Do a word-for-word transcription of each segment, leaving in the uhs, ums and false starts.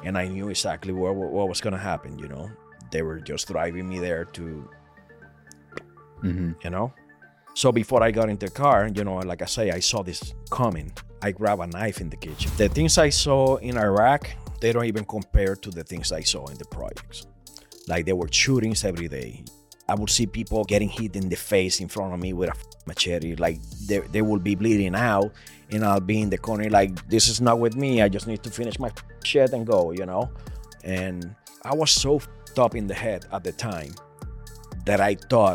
and I knew exactly what what was gonna happen. You know, they were just driving me there to, Mm-hmm. you know. So before I got into the car, you know, like I say, I saw this coming. I grabbed a knife in the kitchen. The things I saw in Iraq, they don't even compare to the things I saw in the projects. Like there were shootings every day. I would see people getting hit in the face in front of me with a machete. Like they, they will be bleeding out, and I'll be in the corner like, this is not with me. I just need to finish my shit and go, you know? And I was so f***ed up in the head at the time that I thought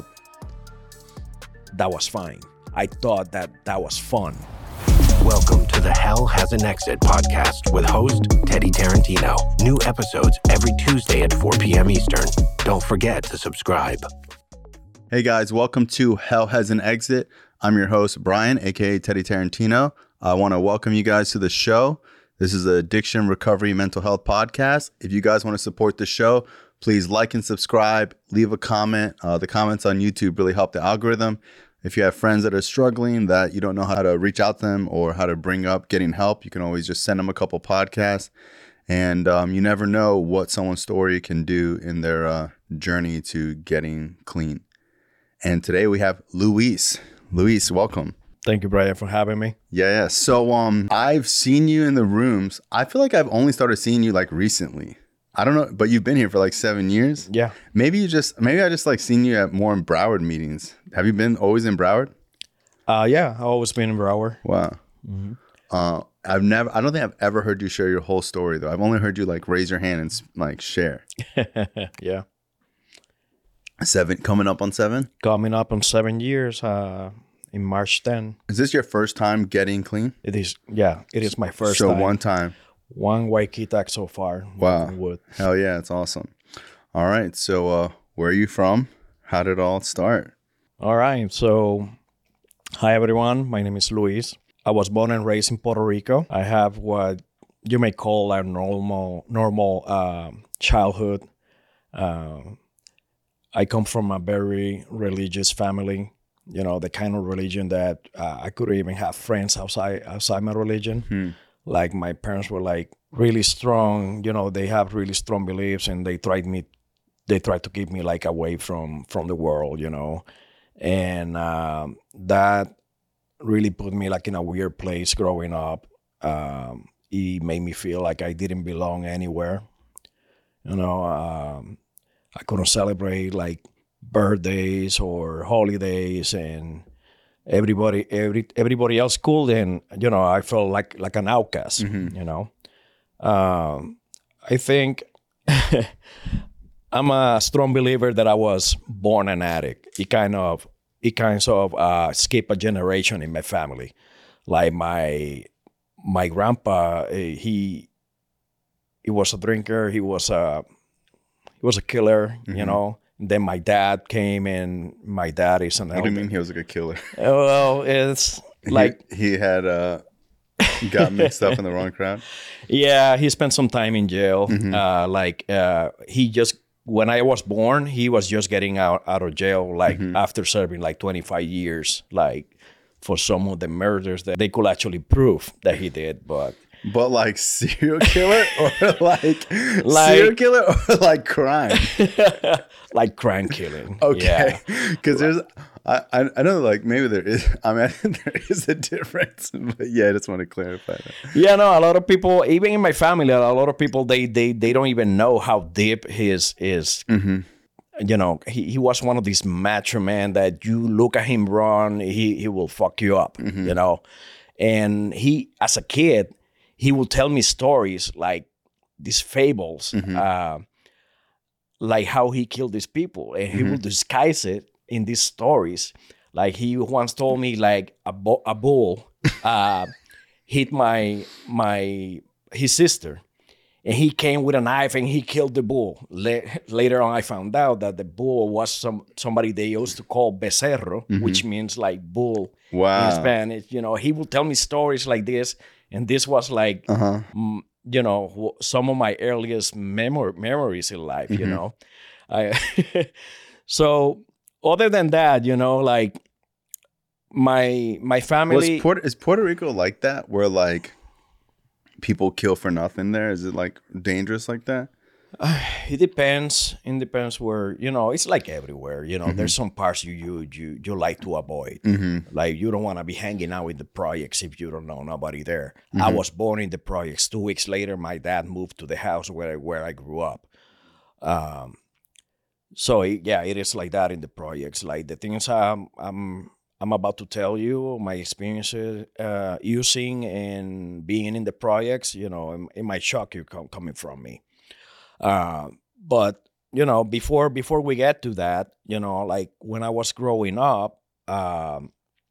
that was fine. I thought that that was fun. Welcome to the Hell Has an Exit podcast with host Teddy Tarantino. New episodes every Tuesday at four p.m. Eastern. Don't forget to subscribe. Hey guys, welcome to Hell Has an Exit. I'm your host, Brian, aka Teddy Tarantino. I want to welcome you guys to the show. This is an addiction recovery mental health podcast. If you guys want to support the show, please like and subscribe, leave a comment. Uh, the comments on YouTube really help the algorithm. If you have friends that are struggling, that you don't know how to reach out to them or how to bring up getting help, you can always just send them a couple podcasts. And um, you never know what someone's story can do in their uh, journey to getting clean. And today we have Luis. Luis, welcome. Thank you, Brian, for having me. Yeah, yeah. So um, I've seen you in the rooms. I feel like I've only started seeing you like recently. I don't know, but you've been here for like seven years. Yeah. Maybe you just, maybe I just like seen you at more in Broward meetings. Have you been always in Broward? Uh, yeah, I've always been in Broward. Wow. Mm-hmm. Uh, I've never, I don't think I've ever heard you share your whole story though. I've only heard you like raise your hand and like share. Yeah. Seven, coming up on seven? Coming up on seven years uh, in March tenth. Is this your first time getting clean? It is, yeah, it is my first so time. So one time. One Waikita so far. Wow. Hell yeah, it's awesome. All right. So uh, where are you from? How did it all start? All right. So hi, everyone. My name is Luis. I was born and raised in Puerto Rico. I have what you may call a normal normal uh, childhood. Uh, I come from a very religious family. You know, the kind of religion that uh, I couldn't even have friends outside outside my religion. Hmm. Like my parents were like really strong, you know, they have really strong beliefs, and they tried me, they tried to keep me like away from, from the world, you know, and um, that really put me like in a weird place growing up. Um, it made me feel like I didn't belong anywhere, you know. Um, I couldn't celebrate like birthdays or holidays, and Everybody, every everybody else cool, and you know, I felt like like an outcast. Mm-hmm. You know, um, I think I'm a strong believer that I was born an addict. It kind of, it kind of uh, skipped a generation in my family. Like my my grandpa, he he was a drinker. He was a he was a killer. Mm-hmm. You know. Then my dad came, and my dad is an elder. What do you mean he was like a killer? Well, it's like... He, he had uh, got mixed up in the wrong crowd? Yeah, he spent some time in jail. Mm-hmm. Uh, like, uh, he just... When I was born, he was just getting out, out of jail, like, mm-hmm. after serving, like, twenty-five years, like, for some of the murders that they could actually prove that he did, but... But like serial killer or like, like serial killer or like crime? Like crime killing. Okay. Because yeah. there's, I, I know like maybe there is, I mean, I think there is a difference. But yeah, I just want to clarify that. Yeah, no, a lot of people, even in my family, a lot of people, they they, they don't even know how deep his is. Mm-hmm. You know, he, he was one of these macho men that you look at him run, he, he will fuck you up, mm-hmm. you know. And he, as a kid, he will tell me stories like these fables, mm-hmm. uh, like how he killed these people, and he mm-hmm. will disguise it in these stories. Like he once told me, like a, bo- a bull uh, hit my my his sister, and he came with a knife and he killed the bull. Le- later on, I found out that the bull was some somebody they used to call becerro, mm-hmm. which means like bull wow. in Spanish. You know, he will tell me stories like this. And this was like, uh-huh. m- you know, some of my earliest memor- memories in life, mm-hmm. you know. I so other than that, you know, like my my family. Was Puerto, is Puerto Rico like that? Where like people kill for nothing there? Is it like dangerous like that? Uh, it depends. It depends where, you know, it's like everywhere, you know, mm-hmm. there's some parts you you you, you like to avoid. Mm-hmm. Like you don't want to be hanging out with the projects if you don't know nobody there. Mm-hmm. I was born in the projects. Two weeks later, my dad moved to the house where, where I grew up. Um, so it, yeah, it is like that in the projects. Like the things I'm, I'm, I'm about to tell you, my experiences uh, using and being in the projects, you know, it, it might shock you com- coming from me. Uh, but you know, before before we get to that, you know, like when I was growing up, um,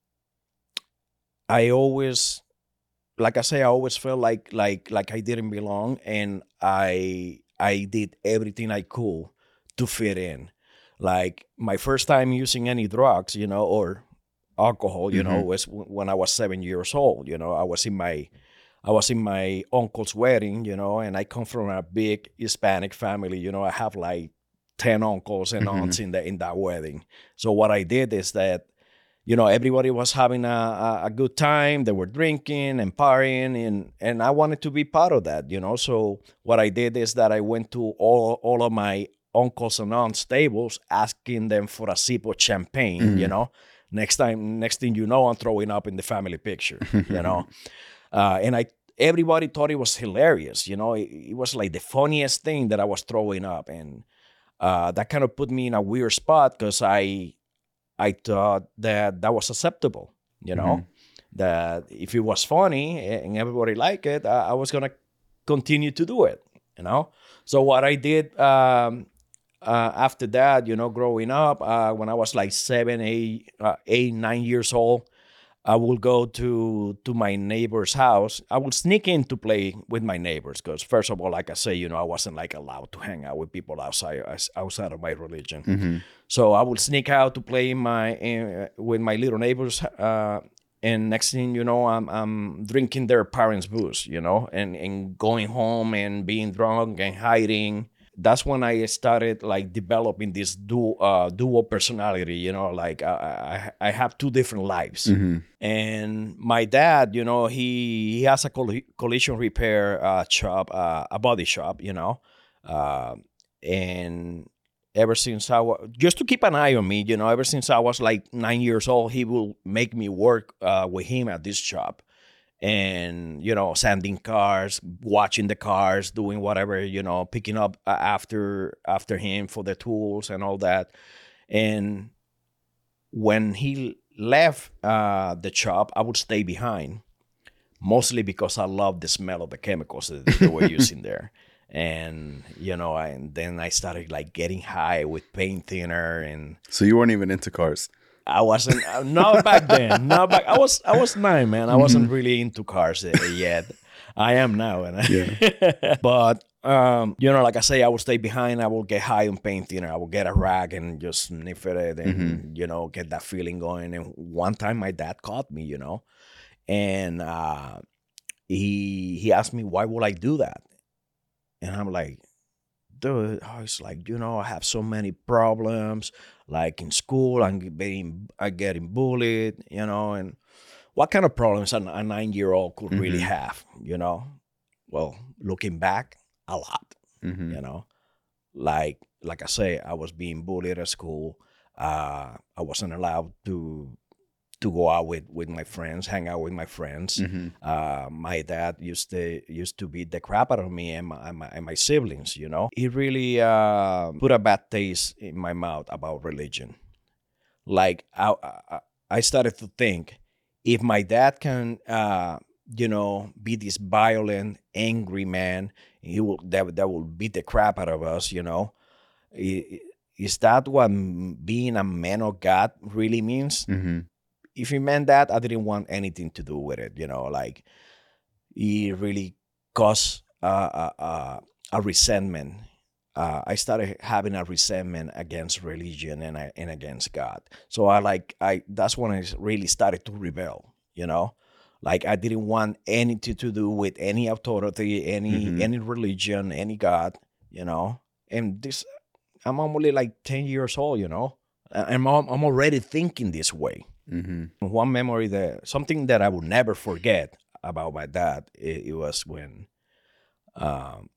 I always, like I say, I always felt like like like I didn't belong, and I I did everything I could to fit in. Like my first time using any drugs, you know, or alcohol, you mm-hmm. know, was w- when I was seven years old. You know, I was in my I was in my uncle's wedding, you know, and I come from a big Hispanic family. You know, I have like ten uncles and mm-hmm. aunts in the in that wedding. So what I did is that, you know, everybody was having a, a, a good time. They were drinking and partying, and and I wanted to be part of that, you know. So what I did is that I went to all all of my uncles and aunts' tables, asking them for a sip of champagne, mm-hmm. you know. Next time, next thing you know, I'm throwing up in the family picture, you know. Uh, and I, everybody thought it was hilarious, you know. It, it was like the funniest thing that I was throwing up, and uh, that kind of put me in a weird spot because I, I thought that that was acceptable, you know. Mm-hmm. That if it was funny and everybody liked it, I, I was gonna continue to do it, you know. So what I did um, uh, after that, you know, growing up, uh, when I was like seven, eight, uh, eight, nine years old. I will go to to my neighbor's house. I would sneak in to play with my neighbors because, first of all, like I say, you know, I wasn't like allowed to hang out with people outside outside of my religion. Mm-hmm. So I would sneak out to play in my in, with my little neighbors. Uh, and next thing you know, I'm I'm drinking their parents' booze, you know, and, and going home and being drunk and hiding. That's when I started like developing this dual uh, dual personality, you know, like I, I I have two different lives. Mm-hmm. And my dad, you know, he, he has a coll- collision repair uh, shop, uh, a body shop, you know, uh, and ever since I was, just to keep an eye on me, you know, ever since I was like nine years old, he will make me work uh, with him at this shop. And, you know, sanding cars, watching the cars, doing whatever, you know, picking up uh, after after him for the tools and all that. And when he left uh, the shop, I would stay behind, mostly because I love the smell of the chemicals that they were using there. And, you know, I, and then I started like getting high with paint thinner. And so you weren't even into cars? I wasn't, uh, not back then. Not back. I was, I was nine, man. I mm-hmm. wasn't really into cars uh, yet. I am now. And I, yeah. But, um, you know, like I say, I would stay behind. I will get high on paint thinner. I will get a rag and just sniff it and, mm-hmm. you know, get that feeling going. And one time my dad caught me, you know, and uh, he he asked me, why would I do that? And I'm like, dude, oh, it's like, you know, I have so many problems. Like in school, I'm getting, I'm getting bullied, you know, and what kind of problems a, a nine-year-old could mm-hmm. really have, you know? Well, looking back, a lot, mm-hmm. you know? Like, like I say, I was being bullied at school. Uh, I wasn't allowed to to go out with, with my friends, hang out with my friends. Mm-hmm. Uh, my dad used to used to beat the crap out of me and my, and my, and my siblings, you know. He really uh, put a bad taste in my mouth about religion. Like, I, I, I started to think, if my dad can, uh, you know, be this violent, angry man, he will that, that will beat the crap out of us, you know. Is that what being a man of God really means? Mm-hmm. If he meant that, I didn't want anything to do with it, you know, like it really caused uh, uh, a resentment. Uh, I started having a resentment against religion and I, and against God. So I like, I that's when I really started to rebel, you know, like I didn't want anything to do with any authority, any, mm-hmm. any religion, any God, you know, and this, I'm only like ten years old, you know, I'm, I'm already thinking this way. Mm-hmm. One memory that something that I will never forget. about my dad, it, it was when um,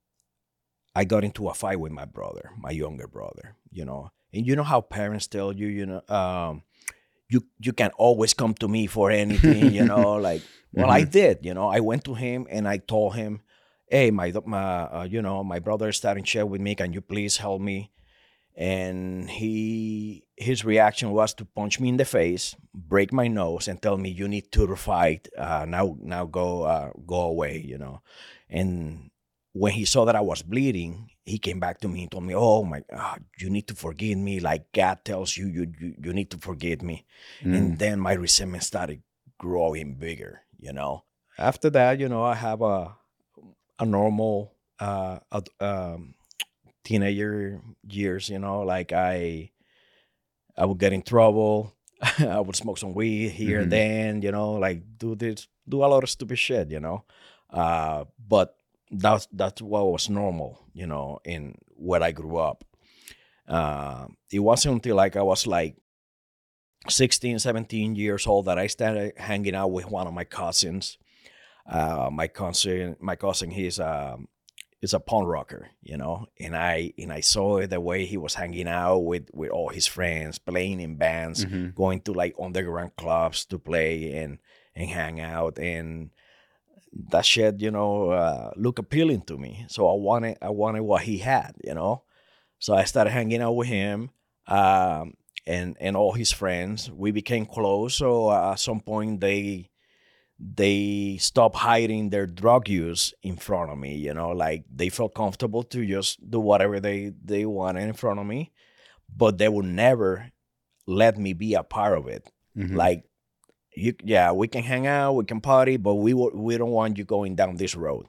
I got into a fight with my brother, my younger brother, you know. And you know how parents tell you, you know, um, you you can always come to me for anything, you know, like, well, mm-hmm. I did, you know. I went to him and I told him, hey, my, my uh, you know, my brother is starting shit with me. Can you please help me? And he his reaction was to punch me in the face, break my nose, and tell me, you need to fight. Uh, now, now go uh, go away, you know. And when he saw that I was bleeding, he came back to me and told me, oh my God, you need to forgive me. Like God tells you, you you, you need to forgive me. Mm. And then my resentment started growing bigger, you know. After that, you know, I have a a normal uh, uh, um, teenager years, you know, like I I would get in trouble. I would smoke some weed here mm-hmm. and then, you know, like do this, do a lot of stupid shit, you know. Uh, but that's that's what was normal, you know, in where I grew up. Uh, it wasn't until like I was like sixteen, seventeen years old that I started hanging out with one of my cousins. Uh, my cousin, my cousin, he's um is a punk rocker, you know, and I and I saw the way he was hanging out with, with all his friends, playing in bands, mm-hmm. going to like underground clubs to play and and hang out, and that shit, you know, uh, looked appealing to me. So I wanted I wanted what he had, you know. So I started hanging out with him um, and and all his friends. We became close. So uh, at some point they. they stopped hiding their drug use in front of me, you know, like they felt comfortable to just do whatever they, they wanted in front of me, but they would never let me be a part of it. Mm-hmm. Like, you, yeah, we can hang out, we can party, but we we don't want you going down this road.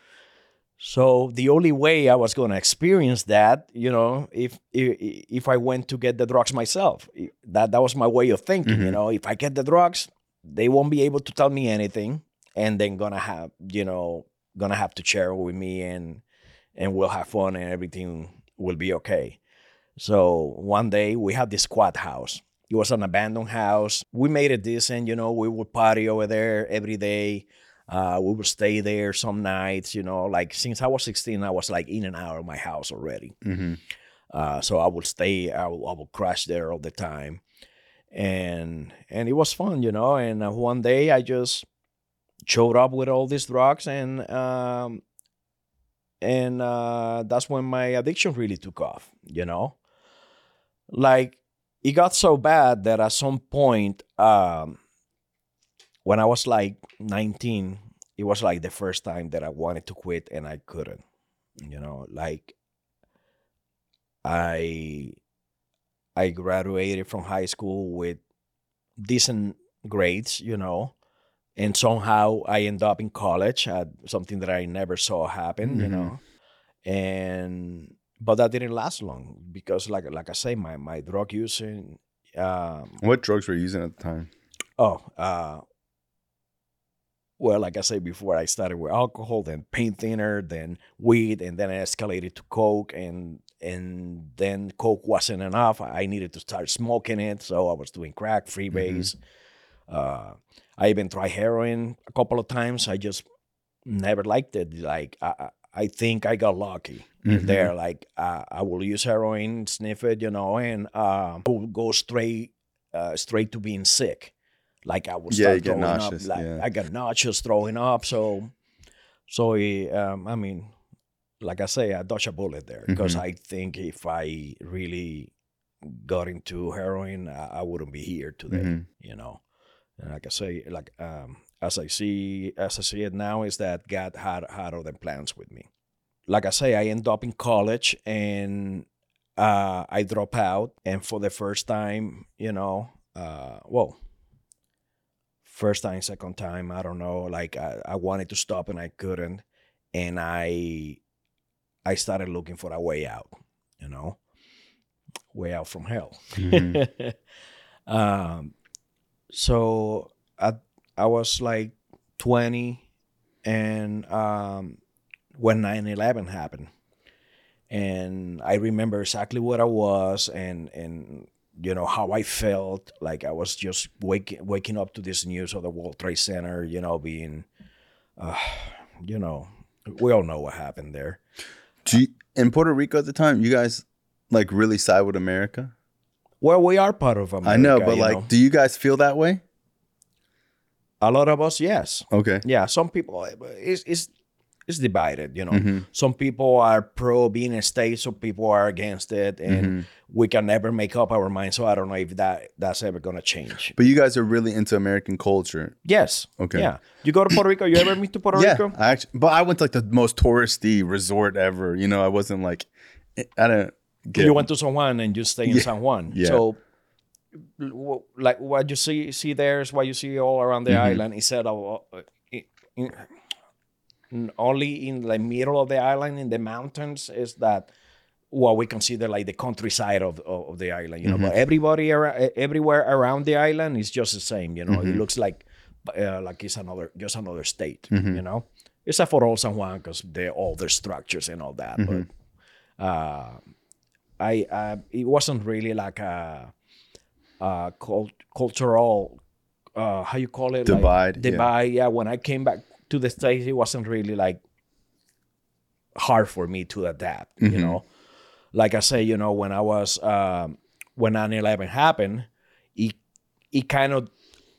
So the only way I was going to experience that, you know, if, if if I went to get the drugs myself, that that was my way of thinking, mm-hmm. you know, if I get the drugs, they won't be able to tell me anything, and then gonna have, you know, gonna have to share with me, and and we'll have fun, and everything will be okay. So one day we had this quad house. It was an abandoned house. We made it decent, you know. We would party over there every day. Uh, we would stay there some nights, you know. Like since I was sixteen, I was like in and out of my house already. Mm-hmm. Uh, so I would stay. I would, I would crash there all the time. And and it was fun, you know. And uh, one day I just showed up with all these drugs, and um, and uh, that's when my addiction really took off, you know. Like it got so bad that at some point, um, when I was like nineteen, it was like the first time that I wanted to quit and I couldn't, you know. Like I. I graduated from high school with decent grades, you know, and somehow I ended up in college at something that I never saw happen, mm-hmm. you know, and but that didn't last long because, like like I say, my my drug using. Um, what drugs were you using at the time? Oh, uh, well, like I said before, I started with alcohol, then paint thinner, then weed, and then I escalated to coke, and. And then coke wasn't enough. I needed to start smoking it. So I was doing crack, freebase. Mm-hmm. Uh, I even tried heroin a couple of times. I just never liked it. Like, I, I think I got lucky mm-hmm. there. Like, uh, I will use heroin, sniff it, you know, and uh, I will go straight uh, straight to being sick. Like, I would start yeah, throwing nauseous, up. Like, yeah. I got nauseous, throwing up. So, so um, I mean... Like I say, I dodged a bullet there because mm-hmm. I think if I really got into heroin, I, I wouldn't be here today, mm-hmm. you know. And like I say, like um, as I see, as I see it now, is that God had had other plans with me. Like I say, I end up in college and uh, I drop out, and for the first time, you know, uh, well, first time, second time, I don't know. Like I, I wanted to stop and I couldn't, and I. I started looking for a way out, you know, way out from hell. Mm-hmm. um, so I, I was like twenty, and um, when nine eleven happened, and I remember exactly what I was, and and you know how I felt. Like I was just waking waking up to this news of the World Trade Center, you know, being uh, you know, we all know what happened there. Do you, in Puerto Rico at the time, you guys like really side with America? Well, we are part of America. I know, but like, know? do you guys feel that way? A lot of us, yes. Okay. Yeah, some people, it's, it's, it's divided, you know. Mm-hmm. Some people are pro being a state, some people are against it, and Mm-hmm. we can never make up our mind. So I don't know if that that's ever going to change. But you guys are really into American culture. Yes. Okay. Yeah. You go to Puerto Rico? You ever been to Puerto Yeah, Rico? I actually, but I went to like the most touristy resort ever. You know, I wasn't like, I don't get. You went to San Juan and you stay in Yeah. San Juan. Yeah. So, w- like what you see see there is what you see all around the Mhm. island. Instead of uh, in, in, only in the middle of the island in the mountains is that what we consider like the countryside of of, of the island. You know, Mhm. but everybody ar- everywhere around the island is just the same. You know, Mhm. it looks like uh, like it's another just another state. Mhm. You know, except for old San Juan because they all their structures and all that, Mhm. but. Uh, I uh, it wasn't really like a, a cult- cultural uh, how you call it Divide, like, divide. Yeah. yeah, when I came back to the States, it wasn't really like hard for me to adapt. Mhm. You know, like I say, you know, when I was um, when nine eleven happened, it it kind of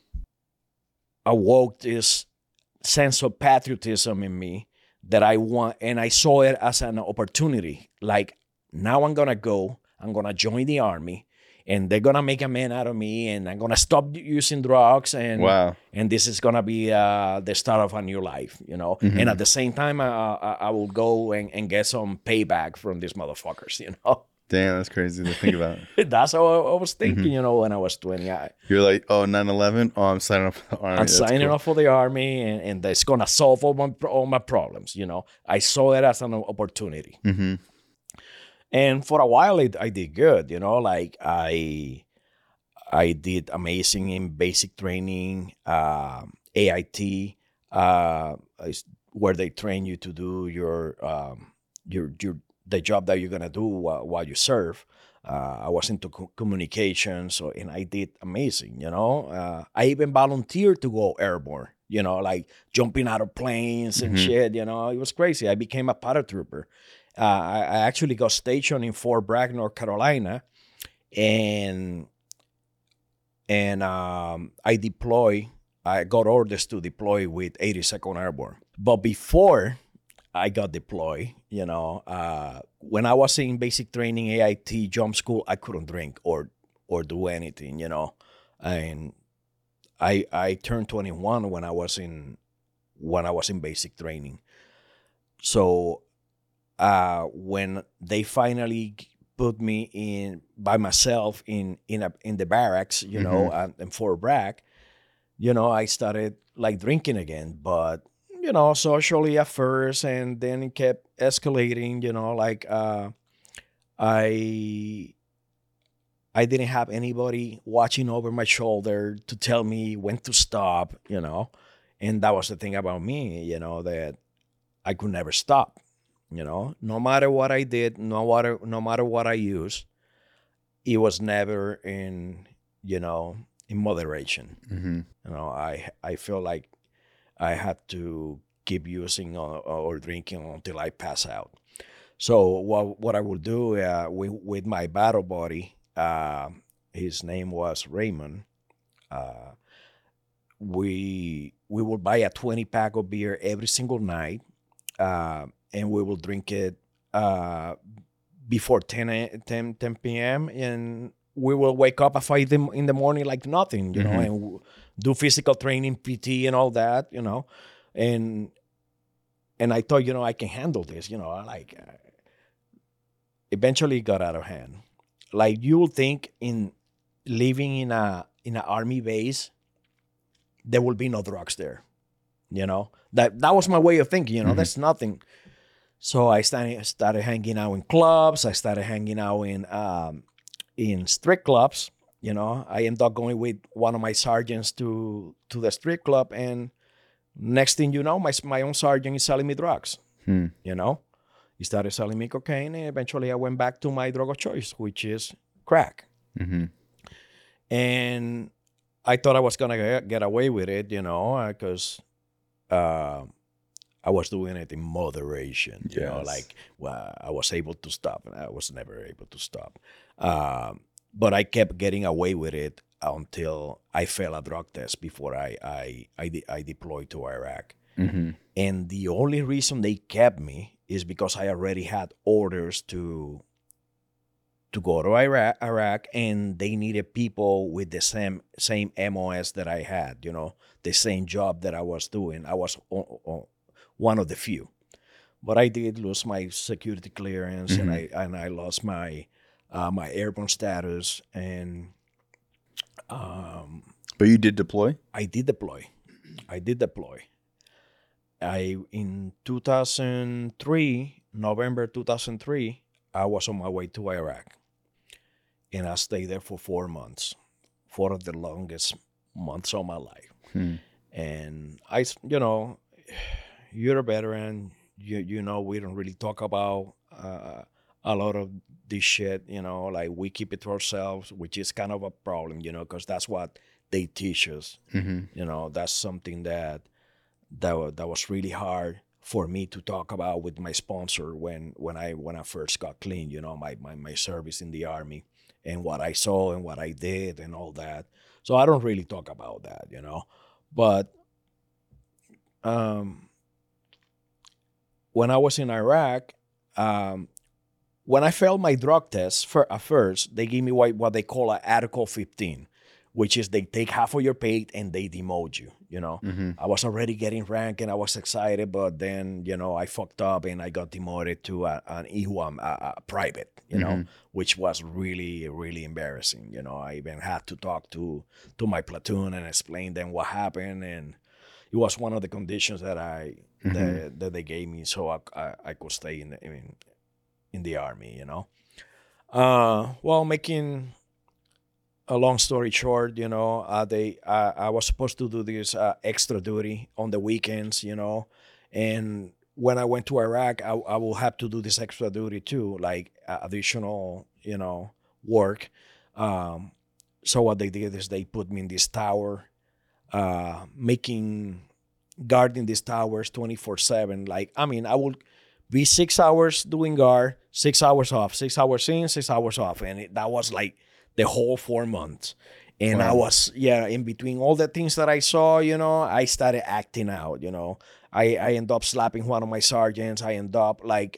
awoke this sense of patriotism in me that I want, and I saw it as an opportunity. Like, now I'm gonna go, I'm gonna join the army, and they're gonna make a man out of me, and I'm gonna stop using drugs, and Wow. and this is gonna be uh, the start of a new life, you know. Mhm. And at the same time, uh, I, I will go and, and get some payback from these motherfuckers, you know. Damn, that's crazy to think about. That's how I, I was thinking, Mhm. you know, when I was twenty. I, You're like, oh, nine eleven? Oh, I'm signing up for the army. I'm That's signing cool. up for the army, and, and that's gonna solve all my all my problems. You know, I saw it as an opportunity, Mhm. and for a while, it, I did good. You know, like I I did amazing in basic training, um, A I T, uh, is where they train you to do your um, your your the job that you're gonna do while, while you serve. Uh, I was into co- communication, so and I did amazing. You know, uh, I even volunteered to go airborne. You know, like jumping out of planes and Mhm. shit. You know, it was crazy. I became a paratrooper. Uh, I, I actually got stationed in Fort Bragg, North Carolina, and and um, I deploy. I got orders to deploy with eighty-second Airborne. But before I got deployed, you know, uh, when I was in basic training, A I T, jump school, I couldn't drink or or do anything, you know. And I I turned twenty-one when I was in when I was in basic training. So uh, when they finally put me in by myself in in a, in the barracks, you know, uh, in Fort Bragg, you know, I started like drinking again, but you know, socially at first, and then it kept escalating. You know, like uh, I I didn't have anybody watching over my shoulder to tell me when to stop. You know, and that was the thing about me. You know, that I could never stop. You know, no matter what I did, no matter no matter what I used, it was never in you know in moderation. Mhm. You know, I I feel like I had to keep using or, or drinking until I pass out. So what what I will do uh, with with my battle buddy, uh, his name was Raymond. Uh, we we will buy a twenty pack of beer every single night, uh, and we will drink it uh, before ten, a- ten, ten p.m. and we will wake up at five in in the morning like nothing, you know, Mhm. and w- do physical training, P T, and all that, you know, and and I thought, you know, I can handle this, you know, I like. Uh, eventually, it got out of hand. Like you will think in living in a in an army base, there will be no drugs there, you know. That that was my way of thinking, you know. Mhm. That's nothing. So I started started hanging out in clubs. I started hanging out in um, in street clubs. You know, I ended up going with one of my sergeants to to the street club, and next thing you know, my my own sergeant is selling me drugs. Hmm. You know, he started selling me cocaine, and eventually I went back to my drug of choice, which is crack. Mhm. And I thought I was gonna get, get away with it, you know, because uh, I was doing it in moderation, you know, Yes. like well, I was able to stop, and I was never able to stop. Um, but I kept getting away with it until I failed a drug test before I I I, de- I deployed to Iraq. Mm-hmm. And the only reason they kept me is because I already had orders to to go to Iraq, Iraq, and they needed people with the same same M O S that I had, you know, the same job that I was doing. I was o- o- one of the few, but I did lose my security clearance, Mm-hmm. and I and I lost my uh, my airborne status, and um, But you did deploy? I did deploy. I did deploy. I in two thousand three, November two thousand three, I was on my way to Iraq, and I stayed there for four months, four of the longest months of my life. Hmm. And I, s- you know, you're a veteran. You you know we don't really talk about uh, a lot of this shit. You know, like we keep it to ourselves, which is kind of a problem. You know, because that's what they teach us. Mm-hmm. You know, that's something that that wa- that was really hard for me to talk about with my sponsor when when I when I first got clean. You know, my my my service in the army and what I saw and what I did and all that. So I don't really talk about that. You know, but um, when I was in Iraq, um, when I failed my drug test for, at first, they gave me what, what they call an Article fifteen, which is they take half of your pay and they demote you. You know, Mm-hmm. I was already getting rank and I was excited, but then you know I fucked up and I got demoted to a, an E W A M, a, a private. You know, Mhm. which was really really embarrassing. You know, I even had to talk to to my platoon and explain them what happened, and it was one of the conditions that I Mhm. that, that they gave me so I, I, I could stay in the, in, in the army. You know, uh, well, making a long story short, you know, uh, they uh, I was supposed to do this uh, extra duty on the weekends, you know, and when I went to Iraq, I, I will have to do this extra duty too, like uh, additional, you know, work. Um, so what they did is they put me in this tower, uh, making guarding these towers twenty-four seven. Like, I mean, I would be six hours doing guard, six hours off, six hours in, six hours off. And it, that was like the whole four months. And I Wow. was, yeah, in between all the things that I saw, you know, I started acting out, you know. I, I end up slapping one of my sergeants. I end up like,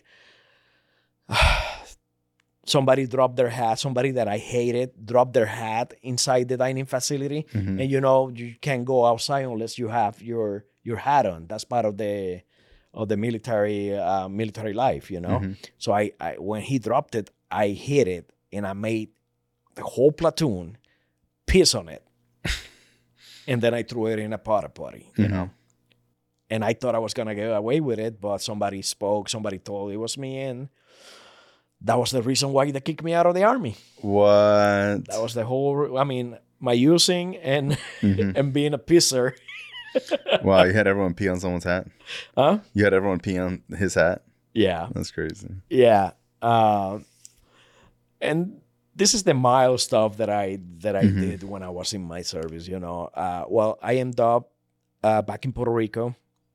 somebody dropped their hat, somebody that I hated dropped their hat inside the dining facility. Mhm. And you know, you can't go outside unless you have your your hat on. That's part of the of the military uh, military life, you know. Mhm. So I, I when he dropped it, I hit it and I made the whole platoon piss on it. And then I threw it in a porta potty, you Mhm. know. And I thought I was gonna get away with it, but somebody spoke, somebody told it was me, and that was the reason why they kicked me out of the army. What? That was the whole. I mean, my using and Mhm. and being a pisser. Wow, you had everyone pee on someone's hat? Huh? You had everyone pee on his hat? Yeah, That's crazy. yeah. Um, and this is the mild stuff that I that I Mhm. did when I was in my service. You know, uh, well, I ended up uh, back in Puerto Rico.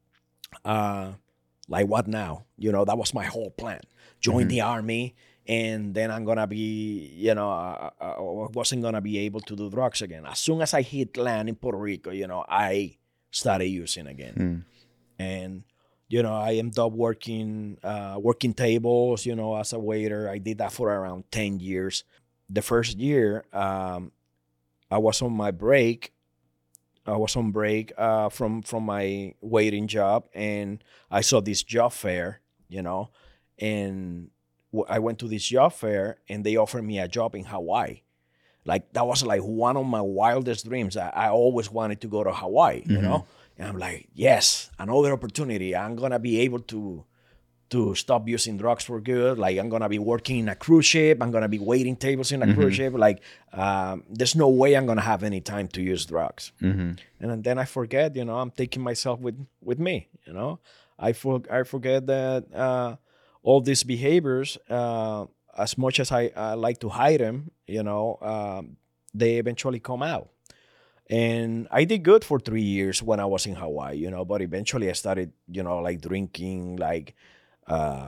Uh, like what now? You know, that was my whole plan. Join Mhm. the army, and then I'm gonna be, you know, I, I I wasn't gonna be able to do drugs again. As soon as I hit land in Puerto Rico, you know, I started using again, Mm. and you know, I ended up working uh, working tables, you know, as a waiter. I did that for around ten years. The first year, um, I was on my break. I was on break uh, from from my waiting job, and I saw this job fair, you know, and w- I went to this job fair, and they offered me a job in Hawaii. Like that was like one of my wildest dreams. I, I always wanted to go to Hawaii, you Mhm. know, and I'm like, yes, another opportunity. I'm gonna be able to to stop using drugs for good. Like I'm gonna be working in a cruise ship. I'm gonna be waiting tables in a cruise ship. Like um, there's no way I'm gonna have any time to use drugs. Mhm. And then I forget, you know, I'm taking myself with with me. You know, I for, I forget that uh, all these behaviors, uh, as much as I, I like to hide them, you know, um, they eventually come out. And I did good for three years when I was in Hawaii, you know, but eventually I started, you know, like drinking like uh,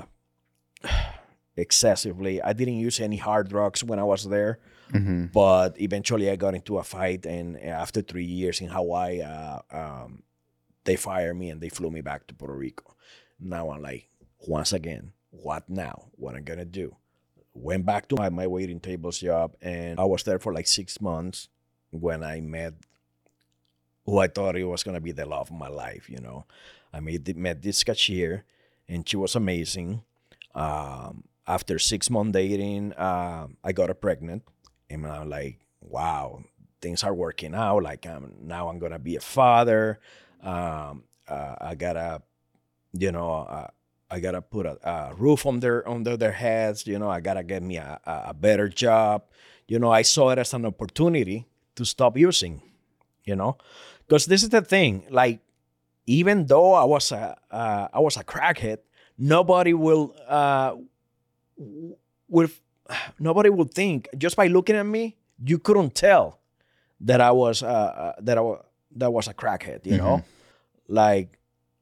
excessively. I didn't use any hard drugs when I was there, Mm-hmm. but eventually I got into a fight. And after three years in Hawaii, uh, um, they fired me and they flew me back to Puerto Rico. Now I'm like, once again, what now? What I'm going to do? Went back to my, my waiting tables job, and I was there for like six months when I met who I thought it was going to be the love of my life, you know. I made, met this cashier, and she was amazing. Um, after six months dating, uh, I got her pregnant, and I'm like, wow, things are working out. Like, I'm, now I'm going to be a father. Um, uh, I got to, you know, uh, I got to put a, a roof on their, under their heads. You know, I got to get me a, a better job. You know, I saw it as an opportunity to stop using, you know, because this is the thing. Like, even though I was a, uh, I was a crackhead, nobody will, uh, will, nobody will think just by looking at me, you couldn't tell that I was, uh, uh, that I was, that was a crackhead, you know, mm-hmm. like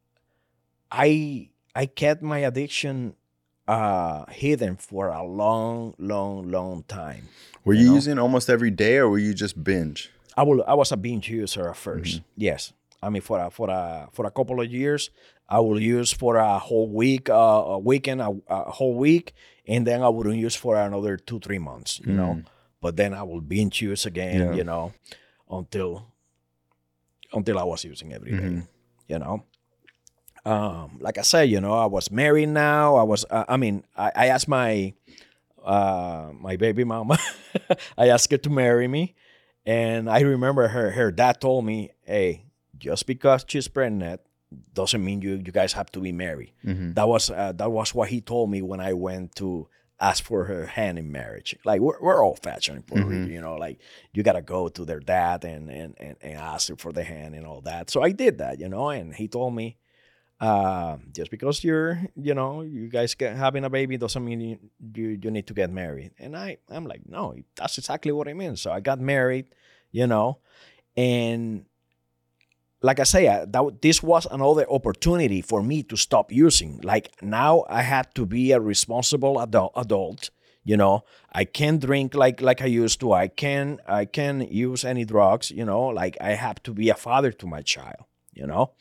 I, I kept my addiction uh, hidden for a long, long, long time. Were you, you know? using almost every day, or were you just binge? I will. I was a binge user at first. Mm-hmm. Yes, I mean for a for a for a couple of years, I will use for a whole week, uh, a weekend, a, a whole week, and then I wouldn't use for another two, three months. You mm. know, but then I will binge use again. Yeah. You know, until until I was using every day. Mm-hmm. You know. Um, like I said, you know, I was married now. I was, uh, I mean, I, I asked my, uh, my baby mama, I asked her to marry me. And I remember her, her dad told me, hey, just because she's pregnant doesn't mean you, you guys have to be married. Mm-hmm. That was, uh, that was what he told me when I went to ask for her hand in marriage. Like, we're, we're old fashioned in Puerto Rico, mm-hmm. you know, like you got to go to their dad and, and, and, and ask her for the hand and all that. So I did that, you know, and he told me, Uh, just because you're, you know, you guys get, having a baby doesn't mean you, you you need to get married. And I, I'm like, no, that's exactly what I mean. So I got married, you know, and like I say, I, that this was another opportunity for me to stop using. Like now I had to be a responsible adult, adult, you know. I can't drink like like I used to. I can I can use any drugs, you know. Like I have to be a father to my child, you know.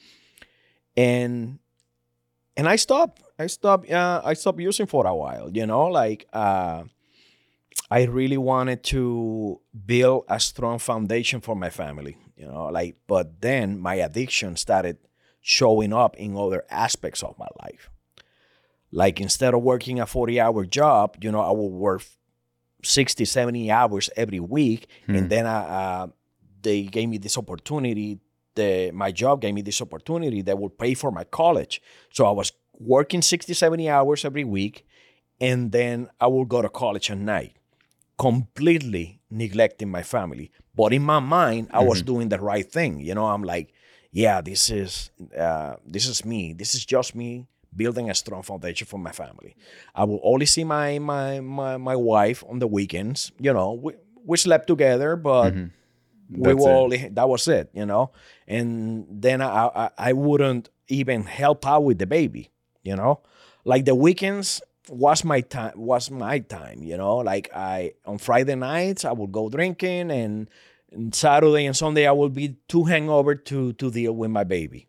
And and I stopped. I stopped. Uh, I stopped using for a while. You know, like uh, I really wanted to build a strong foundation for my family. You know, like but then my addiction started showing up in other aspects of my life. Like instead of working a forty-hour job, you know, I would work sixty, seventy hours every week, hmm. and then I, uh, they gave me this opportunity. The, my job gave me this opportunity that would pay for my college. So I was working sixty, seventy hours every week, and then I would go to college at night, completely neglecting my family. But in my mind, I mm-hmm. was doing the right thing. You know, I'm like, yeah, this is uh, this is me. This is just me building a strong foundation for my family. I will only see my my my, my wife on the weekends. You know, we, we slept together, but... Mm-hmm. We were only, that was it, you know? And then I, I I wouldn't even help out with the baby, you know? Like the weekends was my time, was my time, you know? Like I, on Friday nights, I would go drinking, and, and Saturday and Sunday, I would be too hangover to, to deal with my baby.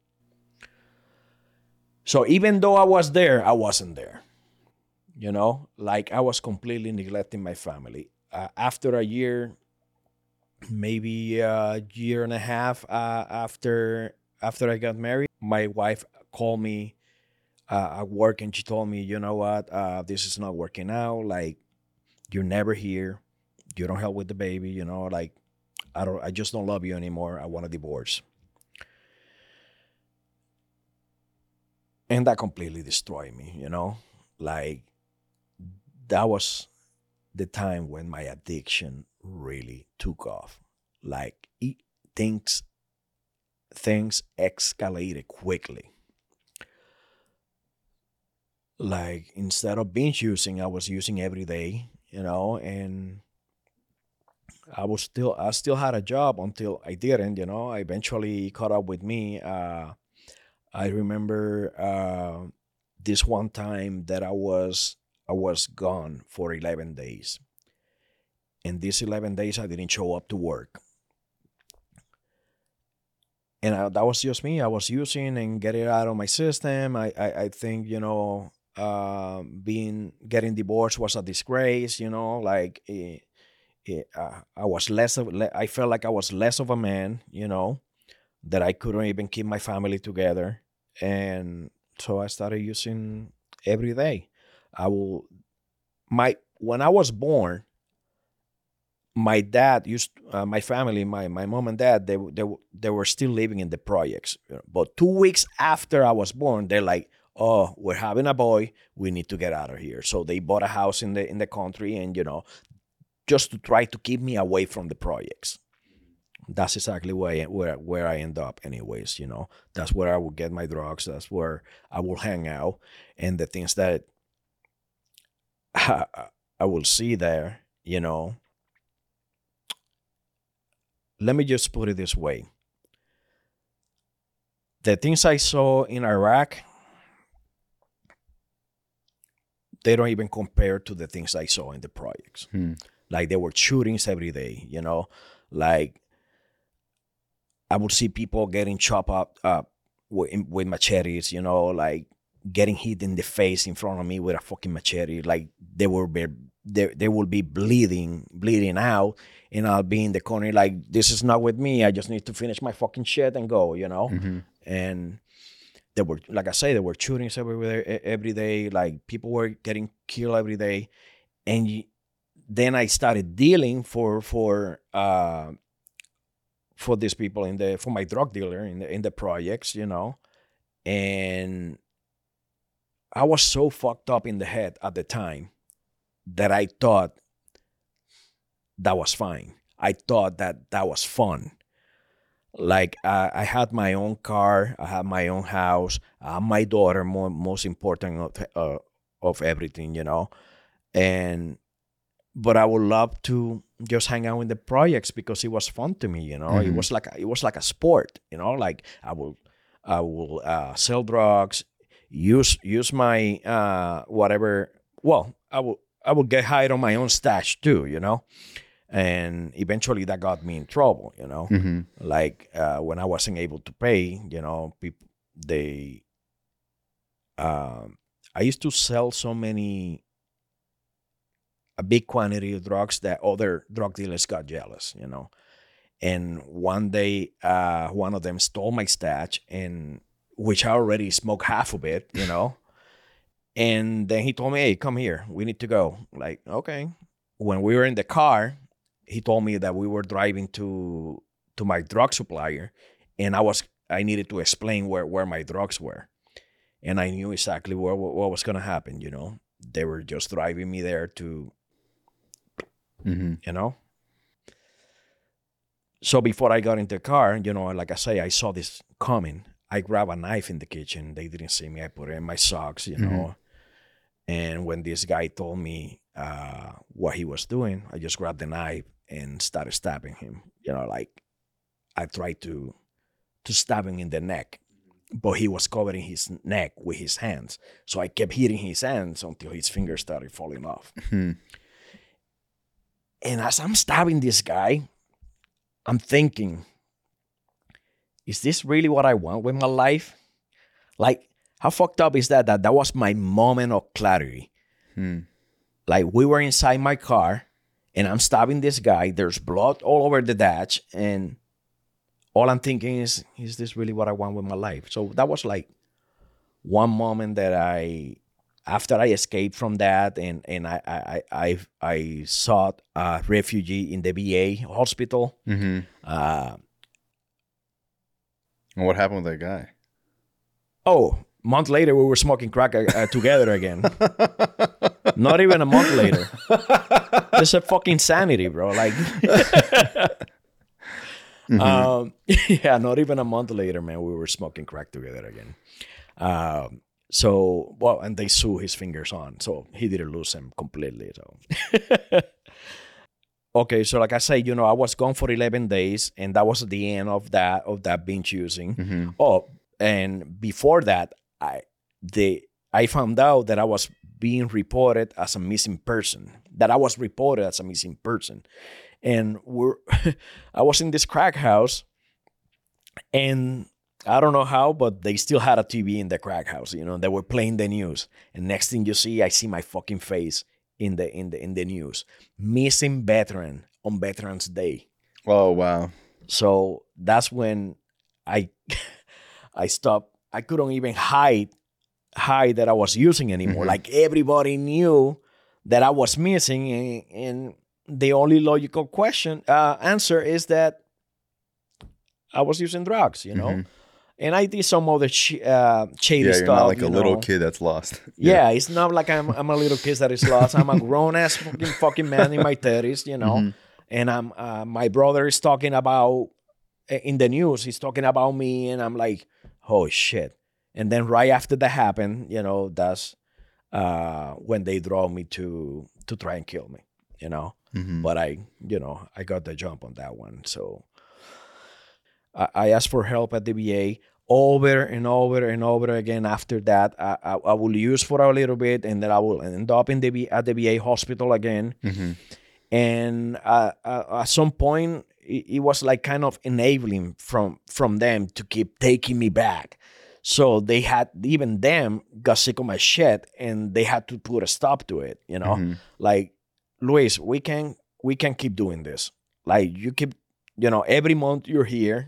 So even though I was there, I wasn't there, you know? Like I was completely neglecting my family. Uh, after a year, maybe a year and a half uh, after after I got married, my wife called me uh, at work, and she told me, you know what, uh, this is not working out. Like, you're never here. You don't help with the baby. You know, like, I don't. I just don't love you anymore. I want a divorce. And that completely destroyed me. You know, like that was the time when my addiction really took off. Like it, things, things escalated quickly. Like instead of binge using, I was using every day, you know, and I was still I still had a job until I didn't, you know. I eventually caught up with me. Uh, I remember uh, this one time that I was I was gone for eleven days. And these eleven days I didn't show up to work. And I, that was just me. I was using and getting it out of my system. I I, I think, you know, uh, being getting divorced was a disgrace, you know, like eh, eh, uh, I was less of le- I felt like I was less of a man, you know, that I couldn't even keep my family together. And so I started using every day. I will my when I was born, my dad used uh, my family, my my mom and dad, they they they were still living in the projects. But two weeks after I was born, they're like, "Oh, we're having a boy. We need to get out of here." So they bought a house in the in the country, and you know, just to try to keep me away from the projects. That's exactly where I, where where I end up, anyways. You know, that's where I will get my drugs. That's where I will hang out, and the things that I, I will see there. You know, let me just put it this way: the things I saw in Iraq, they don't even compare to the things I saw in the projects. Hmm. Like there were shootings every day. You know, like. I would see people getting chopped up uh, with, with machetes, you know, like getting hit in the face in front of me with a fucking machete. Like they were be, they, they will be bleeding, bleeding out, and I'll be in the corner like, this is not with me. I just need to finish my fucking shit and go, you know. Mm-hmm. And there were, like I say, there were shootings everywhere every day. Like people were getting killed every day, and you, then I started dealing for for. Uh, for these people in the, for my drug dealer in the, in the projects, you know, and I was so fucked up in the head at the time that I thought that was fine. I thought that that was fun. Like uh, I had my own car, I had my own house, I had my daughter, more, most important of, uh, of everything, you know, and, but I would love to just hang out in the projects because it was fun to me, you know. Mm-hmm. It was like a, it was like a sport, you know. Like I will, I will uh, sell drugs, use use my uh, whatever. Well, I will I will get hired on my own stash too, you know. And eventually that got me in trouble, you know. Mm-hmm. Like uh, when I wasn't able to pay, you know, people they. Um, I used to sell so many. A big quantity of drugs that other drug dealers got jealous, you know. And one day, uh, one of them stole my stash, and which I already smoked half of it, you know. And then he told me, "Hey, come here. We need to go." Like, okay. When we were in the car, he told me that we were driving to to my drug supplier, and I was I needed to explain where, where my drugs were, and I knew exactly where, what was going to happen. You know, they were just driving me there to. Mm-hmm. You know? So before I got into the car, you know, like I say, I saw this coming. I grabbed a knife in the kitchen. They didn't see me. I put it in my socks, you mm-hmm. know. And when this guy told me uh, what he was doing, I just grabbed the knife and started stabbing him. You know, like I tried to to stab him in the neck, but he was covering his neck with his hands. So I kept hitting his hands until his fingers started falling off. Mm-hmm. And as I'm stabbing this guy, I'm thinking, is this really what I want with my life? Like, how fucked up is that? That that was my moment of clarity. Hmm. Like, we were inside my car, and I'm stabbing this guy. There's blood all over the dash, and all I'm thinking is, is this really what I want with my life? So that was like one moment that I... After I escaped from that, and, and I, I I I sought a refugee in the V A hospital. Mm-hmm. Uh, and what happened with that guy? Oh, a month later, we were smoking crack uh, together again. Not even a month later. It's a fucking insanity, bro. Like, mm-hmm. um, yeah, not even a month later, man, we were smoking crack together again. Um, So, well, and they sew his fingers on, so he didn't lose them completely. So, okay, so like I say, you know, I was gone for eleven days, and that was the end of that of that binge using. Mm-hmm. Oh, and before that, I the I found out that I was being reported as a missing person. That I was reported as a missing person, and we're I was in this crack house, and I don't know how, but they still had a T V in the crack house. You know, they were playing the news, and next thing you see, I see my fucking face in the in the in the news, missing veteran on Veterans Day. Oh wow! So that's when I I stopped. I couldn't even hide hide that I was using anymore. Mm-hmm. Like everybody knew that I was missing, and, and the only logical question uh, answer is that I was using drugs. You know. Mm-hmm. And I did some other ch- uh, shady yeah, stuff. You're not like a know? little kid that's lost. yeah. yeah, it's not like I'm I'm a little kid that is lost. I'm a grown ass fucking fucking man in my thirties, you know. Mm-hmm. And I'm uh, my brother is talking about in the news. He's talking about me, and I'm like, oh shit. And then right after that happened, you know, that's uh, when they draw me to to try and kill me, you know. Mm-hmm. But I, you know, I got the jump on that one, so. I asked for help at the V A over and over and over again. After that, I, I, I will use for a little bit, and then I will end up in the at the V A hospital again. Mm-hmm. And uh, uh, at some point, it, it was like kind of enabling from from them to keep taking me back. So they had, even them got sick of my shit, and they had to put a stop to it. You know, mm-hmm. like, Luis, we can we can keep doing this. Like, you keep, you know, every month you're here.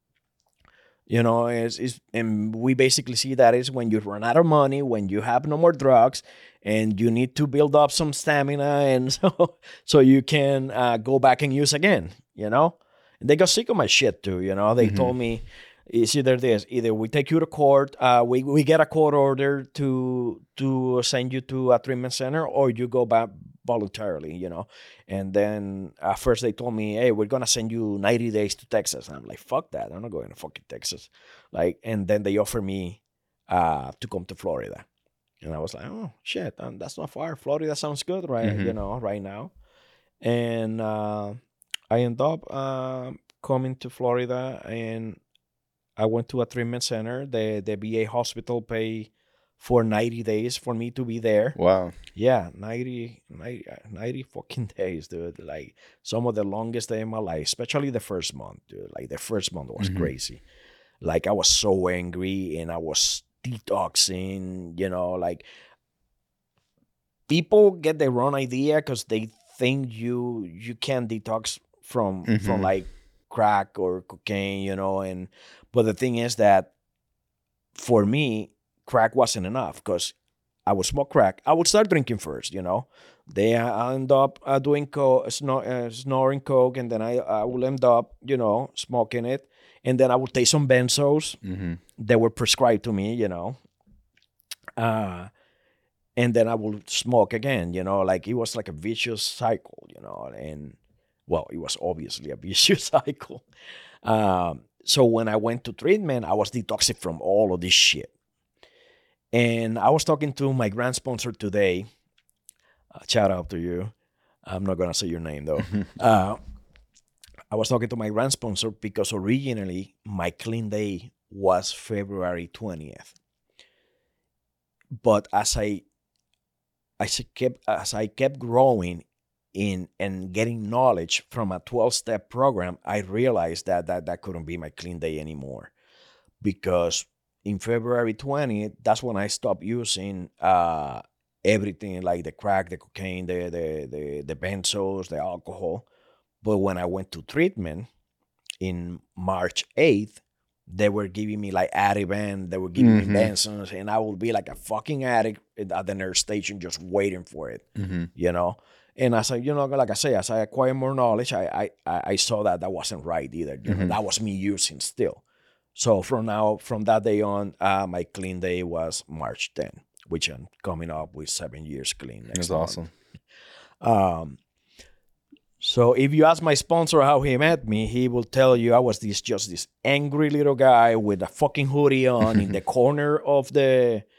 You know, it's, it's, and we basically see that is when you run out of money, when you have no more drugs, and you need to build up some stamina, and so so you can uh, go back and use again, you know? And they got sick of my shit too, you know? They mm-hmm. told me, it's either this, either we take you to court, uh, we, we get a court order to to send you to a treatment center, or you go back voluntarily, you know? And then at first they told me, hey, we're going to send you ninety days to Texas. And I'm like, fuck that. I'm not going to fucking Texas. Like, and then they offered me uh, to come to Florida. And I was like, oh, shit, um, that's not far. Florida sounds good, right? Mm-hmm. You know, right now. And uh, I ended up uh, coming to Florida, and I went to a treatment center. The, the V A hospital paid for ninety days for me to be there. Wow. Yeah, ninety, ninety, ninety fucking days, dude. Like, some of the longest day in my life, especially the first month, dude. Like, the first month was mm-hmm. crazy. Like, I was so angry, and I was detoxing, you know, like, people get the wrong idea because they think you you can detox from mm-hmm. from like crack or cocaine, you know, and but the thing is that for me, crack wasn't enough, because I would smoke crack. I would start drinking first, you know. Then I end up uh, doing co- snor- uh, snoring coke, and then I, I will end up, you know, smoking it. And then I would take some benzos mm-hmm. that were prescribed to me, you know. Uh, and then I would smoke again, you know. Like, it was like a vicious cycle, you know. And, well, it was obviously a vicious cycle. Um, so when I went to treatment, I was detoxing from all of this shit. And I was talking to my grand sponsor today. Uh, shout out to you. I'm not going to say your name, though. uh, I was talking to my grand sponsor because originally my clean day was February twentieth. But as I, I kept, as I kept growing in and getting knowledge from a twelve-step program, I realized that, that that couldn't be my clean day anymore. Because in February twentieth, that's when I stopped using uh, everything, like the crack, the cocaine, the, the the the benzos, the alcohol. But when I went to treatment in March eighth, they were giving me like Ativan, they were giving mm-hmm. me benzos, and I would be like a fucking addict at the nurse station just waiting for it, mm-hmm. you know? And as I, you know, like I say, as I acquired more knowledge, I I, I saw that that wasn't right either. You mm-hmm. know, that was me using still. So from now, from that day on, uh, my clean day was March tenth, which I'm coming up with seven years clean next That's month. awesome. Um, so if you ask my sponsor how he met me, he will tell you I was this just this angry little guy with a fucking hoodie on in the corner of the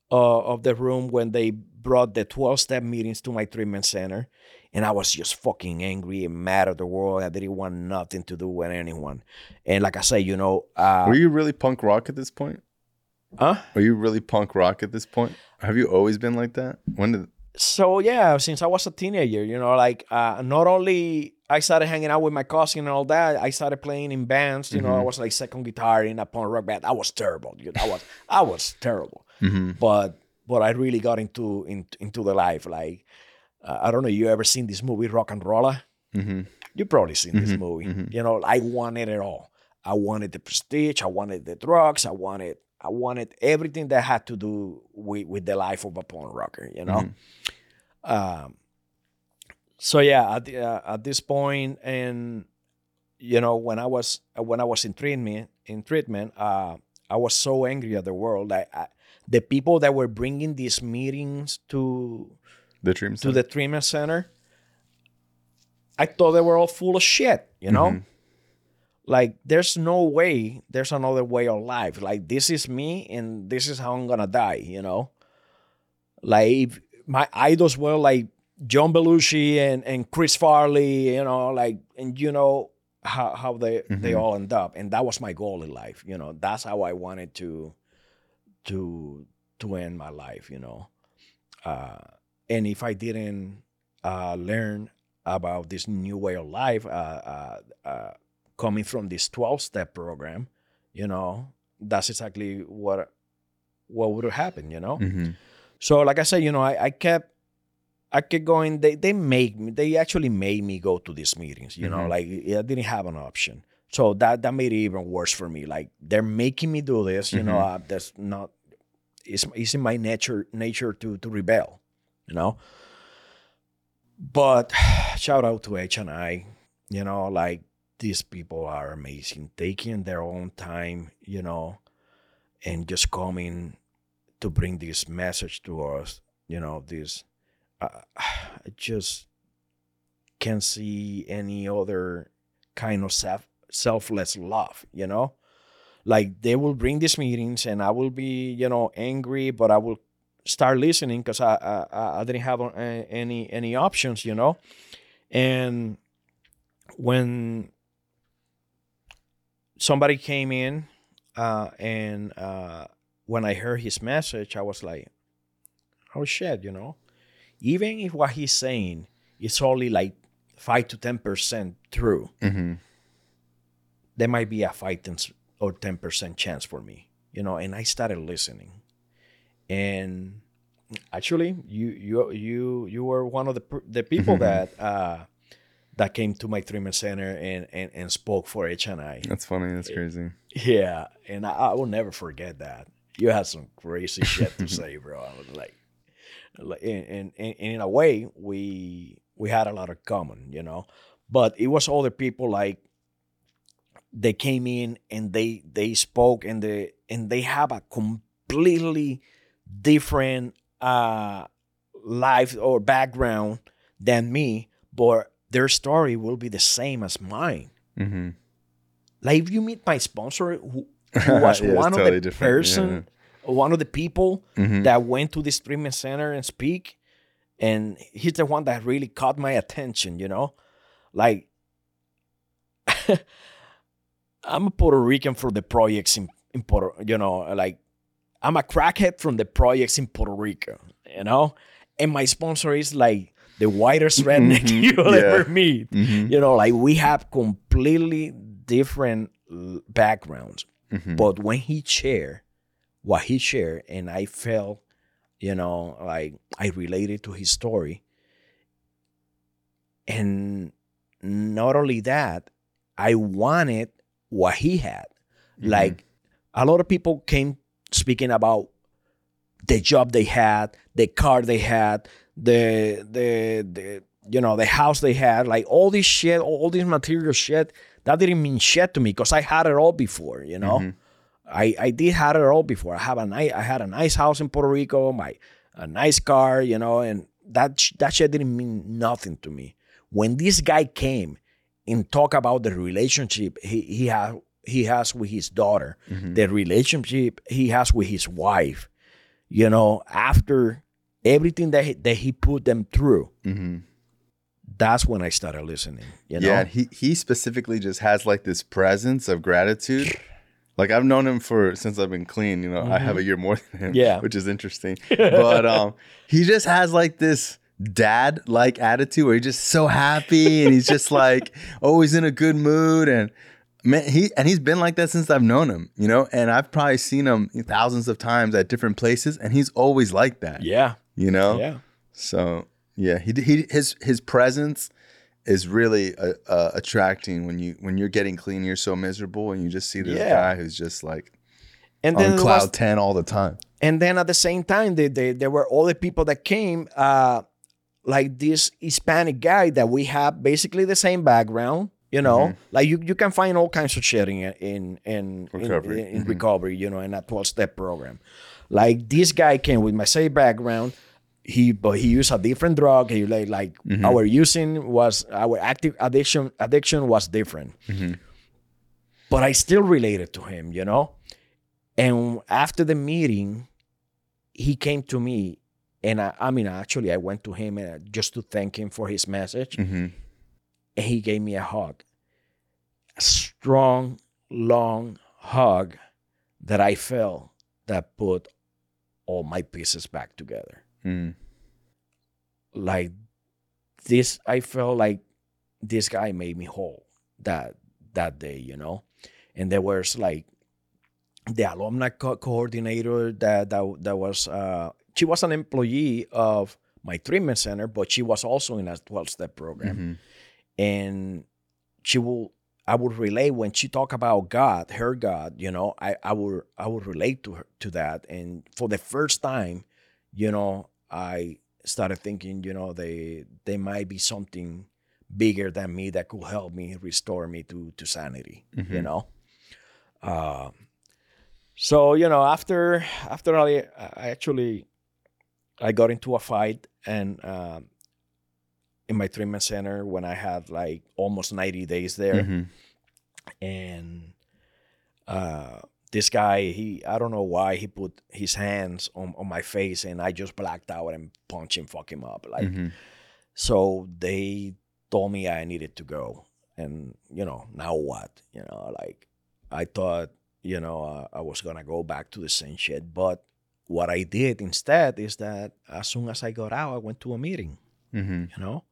uh, of the room when they brought the twelve-step meetings to my treatment center. And I was just fucking angry and mad at the world. I didn't want nothing to do with anyone. And like I say, you know... Uh, Were you really punk rock at this point? Huh? Were you really punk rock at this point? Have you always been like that? When did... So, yeah, since I was a teenager, you know, like uh, not only I started hanging out with my cousin and all that, I started playing in bands. You mm-hmm. know, I was like second guitar in a punk rock band. I was terrible. Dude. I was I was terrible. Mm-hmm. But but I really got into, in, into the life. Like, uh, I don't know, you ever seen this movie, Rock and Roller? Mm-hmm. You've probably seen mm-hmm. this movie. Mm-hmm. You know, I wanted it all. I wanted the prestige. I wanted the drugs. I wanted... I wanted everything that had to do with, with the life of a punk rocker, you know? Mm-hmm. Um, so yeah, at, the, uh, at this point, and you know, when I was when I was in treatment, in treatment, uh, I was so angry at the world. Like I, the people that were bringing these meetings to the treatment to center. the treatment center, I thought they were all full of shit, you know? Mm-hmm. Like, there's no way there's another way of life. Like, this is me, and this is how I'm gonna die, you know? Like, if my idols were, like, John Belushi and, and Chris Farley, you know, like, and you know how, how they, mm-hmm. they all end up. And that was my goal in life, you know? That's how I wanted to, to, to end my life, you know? Uh, and if I didn't uh, learn about this new way of life, uh, uh, uh, coming from this twelve-step program, you know, that's exactly what what would have happened, you know? Mm-hmm. So like I said, you know, I, I kept I kept going. They they make me, they actually made me go to these meetings, you mm-hmm. know, like I didn't have an option. So that that made it even worse for me. Like, they're making me do this, you mm-hmm. know, uh, that's not, it's, it's in my nature nature to to rebel, you know? But shout out to H and I, you know, like, these people are amazing, taking their own time, you know, and just coming to bring this message to us, you know, this, uh, I just can't see any other kind of self, selfless love, you know? Like, they will bring these meetings and I will be, you know, angry, but I will start listening because I, I I didn't have any any options, you know? And when somebody came in, uh, and uh, when I heard his message, I was like, oh shit, you know? Even if what he's saying is only like five to ten percent true, mm-hmm. there might be a five or ten percent chance for me, you know? And I started listening. And actually, you you you you were one of the the people mm-hmm. that... Uh, that came to my treatment center and, and, and spoke for H and I. That's funny. That's crazy. Yeah. And I, I will never forget that. You had some crazy shit to say, bro. I was like, like and, and, and in a way, we we had a lot of common, you know. But it was other people, like, they came in and they they spoke and they, and they have a completely different uh, life or background than me, but their story will be the same as mine. Mm-hmm. Like, if you meet my sponsor, who, who was yeah, one of totally the person, yeah. one of the people mm-hmm. that went to this treatment center and speak, and he's the one that really caught my attention, you know? Like, I'm a Puerto Rican from the projects in, in Puerto, you know, like, I'm a crackhead from the projects in Puerto Rico, you know? And my sponsor is like the whitest redneck mm-hmm. you'll yeah. ever meet. Mm-hmm. You know, like, we have completely different backgrounds. Mm-hmm. But when he shared what he shared, and I felt, you know, like, I related to his story. And not only that, I wanted what he had. Mm-hmm. Like, a lot of people came speaking about the job they had, the car they had, the the the you know, the house they had, like, all this shit, all this material shit, that didn't mean shit to me because I had it all before, you know. Mm-hmm. I, I did had it all before. I have a nice, I had a nice house in Puerto Rico, my a nice car, you know, and that that shit didn't mean nothing to me. When this guy came and talked about the relationship he he had he has with his daughter, mm-hmm. the relationship he has with his wife, you know, after everything that he, that he put them through, mm-hmm. that's when I started listening. You know? Yeah, he he specifically just has like this presence of gratitude. Like I've known him for since I've been clean. You know, mm-hmm. I have a year more than him. Yeah, which is interesting. But um, he just has like this dad like attitude where he's just so happy and he's just like always in a good mood, and man, he and he's been like that since I've known him, you know, and I've probably seen him thousands of times at different places, and he's always like that. Yeah, you know. Yeah. So yeah, he he his his presence is really uh, uh, attracting when you when you're getting clean. You're so miserable, and you just see this yeah. guy who's just like and on then cloud was, ten all the time. And then at the same time, they, they, there were all the people that came. Uh, Like this Hispanic guy that we have basically the same background, you know, mm-hmm. like you, you can find all kinds of shit in in in recovery, in, in, in mm-hmm. recovery, you know, in a twelve-step program. Like this guy came with my same background. He but he used a different drug. He like like mm-hmm. our using was our active addiction addiction was different. Mm-hmm. But I still related to him, you know. And after the meeting, he came to me. And I, I mean, actually, I went to him uh, just to thank him for his message. Mm-hmm. And he gave me a hug. A strong, long hug that I felt that put all my pieces back together. Mm. Like this, I felt like this guy made me whole that that day, you know? And there was like the alumni co- coordinator that, that, that was... Uh, She was an employee of my treatment center, but she was also in a twelve-step program. Mm-hmm. And she will, I would relate when she talked about God, her God, you know, I, I would I would relate to her to that. And for the first time, you know, I started thinking, you know, they they might be something bigger than me that could help me restore me to to sanity, mm-hmm. you know. Uh, so you know, after after I, I actually. I got into a fight and um, in my treatment center when I had like almost ninety days there. Mm-hmm. And uh, this guy, he I don't know why he put his hands on, on my face and I just blacked out and punched him, fuck him up. Like, mm-hmm. So they told me I needed to go. And, you know, now what? You know, like I thought, you know, uh, I was going to go back to the same shit. But what I did instead is that as soon as I got out, I went to a meeting, mm-hmm. you know,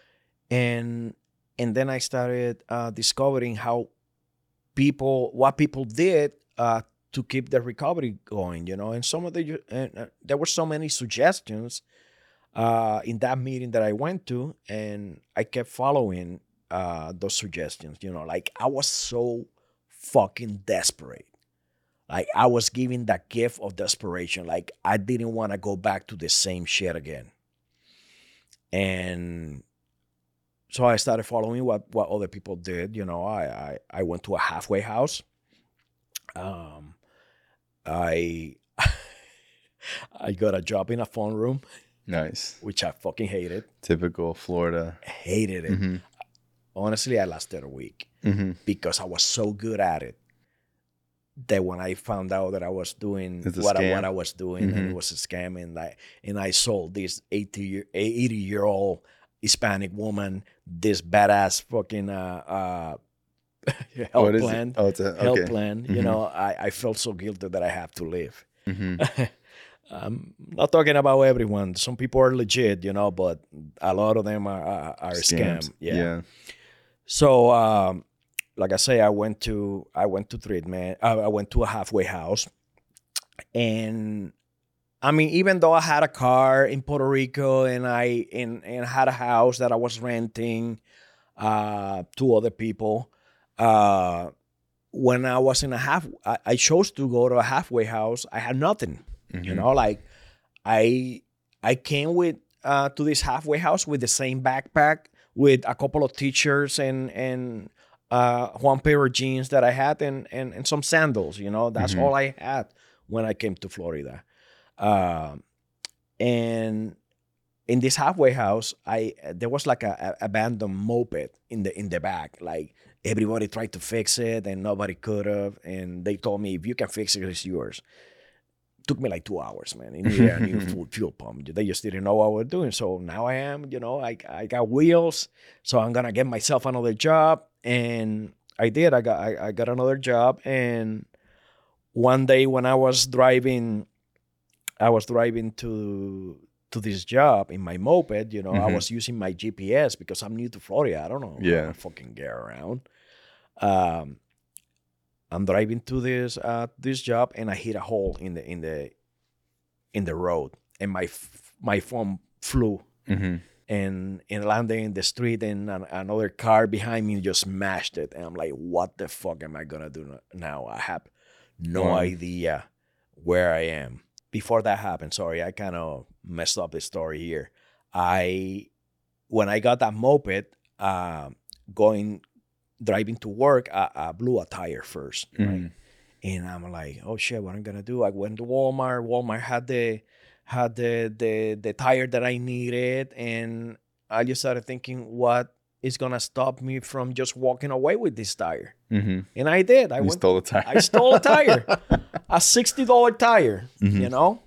and and then I started uh, discovering how people, what people did uh, to keep the recovery going, you know, and some of the, uh, there were so many suggestions uh, in that meeting that I went to, and I kept following uh, those suggestions, you know, like I was so fucking desperate. Like I was given that gift of desperation. Like I didn't want to go back to the same shit again. And so I started following what, what other people did. You know, I, I, I went to a halfway house. Um, I I got a job in a phone room. Nice. Which I fucking hated. Typical Florida. Hated it. Mm-hmm. Honestly, I lasted a week mm-hmm. because I was so good at it. That when I found out that I was doing what I, what I was doing mm-hmm. and it was a scam, and I and I sold this eighty year eighty year old Hispanic woman this badass fucking uh, uh, health plan, oh, it's a, okay. health plan. Mm-hmm. You know, I, I felt so guilty that I have to live. Mm-hmm. I'm not talking about everyone. Some people are legit, you know, but a lot of them are are, are a scam. Yeah. yeah. So. Um, Like I say, I went to I went to treatment. I, I went to a halfway house, and I mean, even though I had a car in Puerto Rico and I and, and had a house that I was renting uh, to other people, uh, when I was in a half, I, I chose to go to a halfway house. I had nothing, mm-hmm. you know. Like I I came with uh, to this halfway house with the same backpack with a couple of t-shirts and and. Uh, one pair of jeans that I had and, and, and some sandals, you know, that's mm-hmm. all I had when I came to Florida. Uh, and in this halfway house, I there was like a, a abandoned moped in the in the back. Like everybody tried to fix it and nobody could have. And they told me, if you can fix it, it's yours. took me like two hours, man. It needed a new full fuel pump. They just didn't know what I was doing. So now I am, you know, I I got wheels. So I'm gonna get myself another job, and I did. I got I, I got another job, and one day when I was driving, I was driving to to this job in my moped. You know, mm-hmm. I was using my G P S because I'm new to Florida. I don't know yeah. how to fucking get around. Um. I'm driving to this uh, this job, and I hit a hole in the in the in the road, and my f- my phone flew mm-hmm. and and landed in the street, and an, another car behind me just smashed it, and I'm like, what the fuck am I gonna do now? I have no wow. idea where I am. Before that happened, sorry, I kind of messed up the story here. I when I got that moped, uh, going. driving to work, I, I blew a tire first, right? Mm. And I'm like, oh shit, what am I gonna do? I went to Walmart. Walmart had the had the the the tire that I needed, and I just started thinking, what is gonna stop me from just walking away with this tire? Mm-hmm. And I did. I you went, stole a tire. I stole a tire, a sixty dollar tire. Mm-hmm. You know.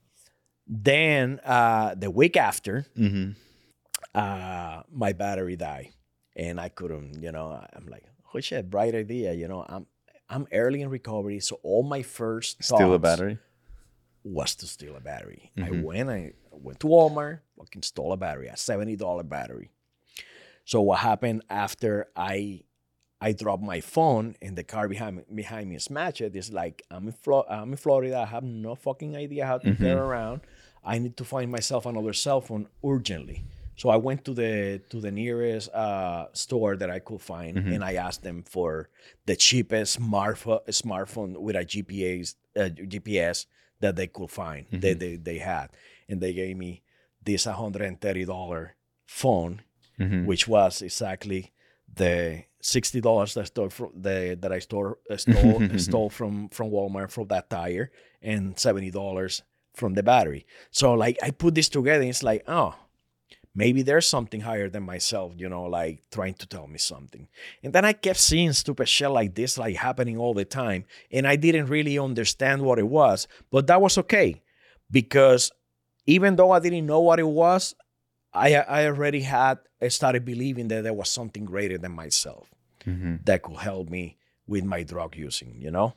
Then uh, the week after, mm-hmm. uh, my battery died. And I couldn't, you know, I'm like, oh shit, bright idea. You know, I'm I'm early in recovery. So all my first steal a battery was to steal a battery. Mm-hmm. I went, I went to Walmart, fucking stole a battery, a seventy dollar battery. So what happened after I I dropped my phone and the car behind me, behind me smashed it, is like, I'm in, Flo- I'm in Florida. I have no fucking idea how to mm-hmm. get around. I need to find myself another cell phone urgently. So I went to the to the nearest uh, store that I could find, mm-hmm. and I asked them for the cheapest smartphone smartphone with a G P S uh, G P S that they could find mm-hmm. that they, they had, and they gave me this one hundred thirty dollar phone, mm-hmm. which was exactly the sixty dollars that I stole from the that I store uh, stole stole from from Walmart for that tire, and seventy dollars from the battery. So like I put this together, and it's like, oh. Maybe there's something higher than myself, you know, like trying to tell me something. And then I kept seeing stupid shit like this, like happening all the time. And I didn't really understand what it was, but that was okay. Because even though I didn't know what it was, I I already had I started believing that there was something greater than myself mm-hmm. that could help me with my drug using, you know?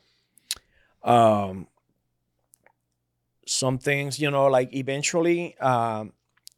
Um, some things, you know, like eventually... Um,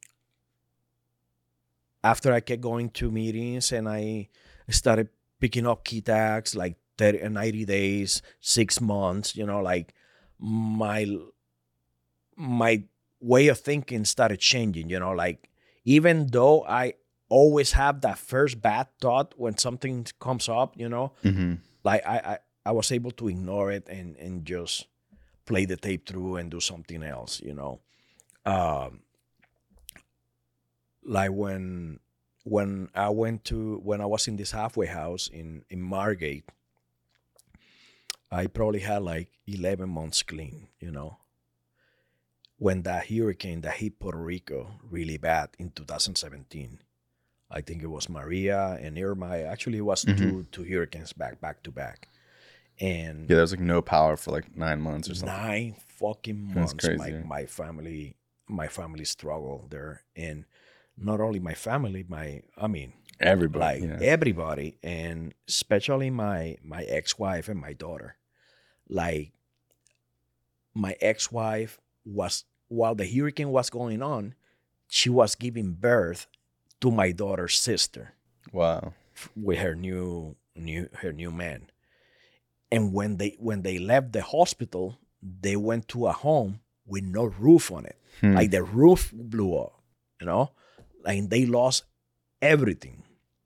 After I kept going to meetings and I started picking up key tags like thirty, ninety days, six months, you know, like my my way of thinking started changing, you know, like even though I always have that first bad thought when something comes up, you know, mm-hmm. like I, I, I was able to ignore it and, and just play the tape through and do something else, you know. Um, Like when when I went to when I was in this halfway house in, in Margate, I probably had like eleven months clean, you know. When that hurricane that hit Puerto Rico really bad in two thousand seventeen, I think it was Maria and Irma. Actually, it was mm-hmm. two two hurricanes back back to back, and yeah, there was like no power for like nine months or something. Nine fucking months. That's crazy. My my family my family struggled there, and not only my family, my I mean everybody, like yeah. everybody, and especially my my ex-wife and my daughter. Like my ex-wife was, while the hurricane was going on, she was giving birth to my daughter's sister. Wow. With her new new her new man. And when they when they left the hospital, they went to a home with no roof on it. Hmm. Like the roof blew up, you know? Like they lost everything.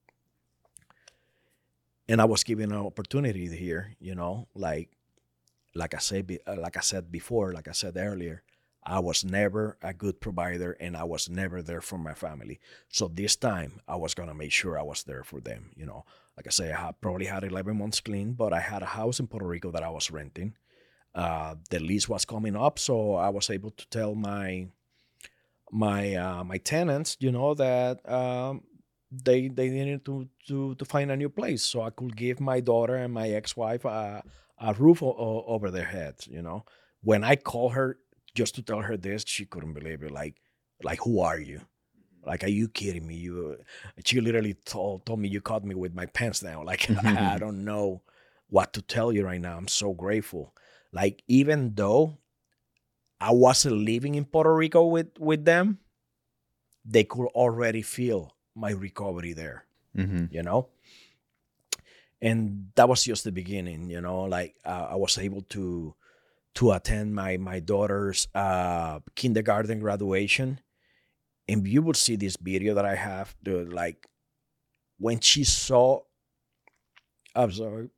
And I was given an opportunity here, you know, like like I said like I said before, like I said earlier, I was never a good provider and I was never there for my family. So this time I was going to make sure I was there for them, you know. Like I say, I had, probably had eleven months clean, but I had a house in Puerto Rico that I was renting. Uh, the lease was coming up, so I was able to tell my my uh, my tenants, you know, that um, they they needed to, to to find a new place, so I could give my daughter and my ex-wife a, a roof o- over their heads, you know, when I called her just to tell her this, she couldn't believe it. Like, like, who are you? Like, are you kidding me? You, she literally told told me, you caught me with my pants down. Like, I don't know what to tell you right now. I'm so grateful. Like, even though I wasn't living in Puerto Rico with, with them, they could already feel my recovery there, mm-hmm. you know? And that was just the beginning, you know? Like, uh, I was able to to attend my, my daughter's uh, kindergarten graduation. And you would see this video that I have, the, like, when she saw, I'm sorry.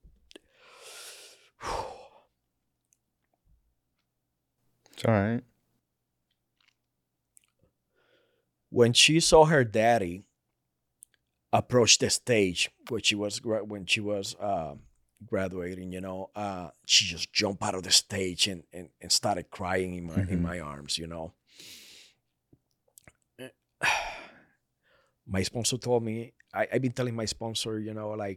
It's all right. When she saw her daddy approach the stage when she was when she was uh, graduating, you know, uh, she just jumped out of the stage and, and, and started crying in my mm-hmm. in my arms, you know. My sponsor told me, I, I've been telling my sponsor, you know, like,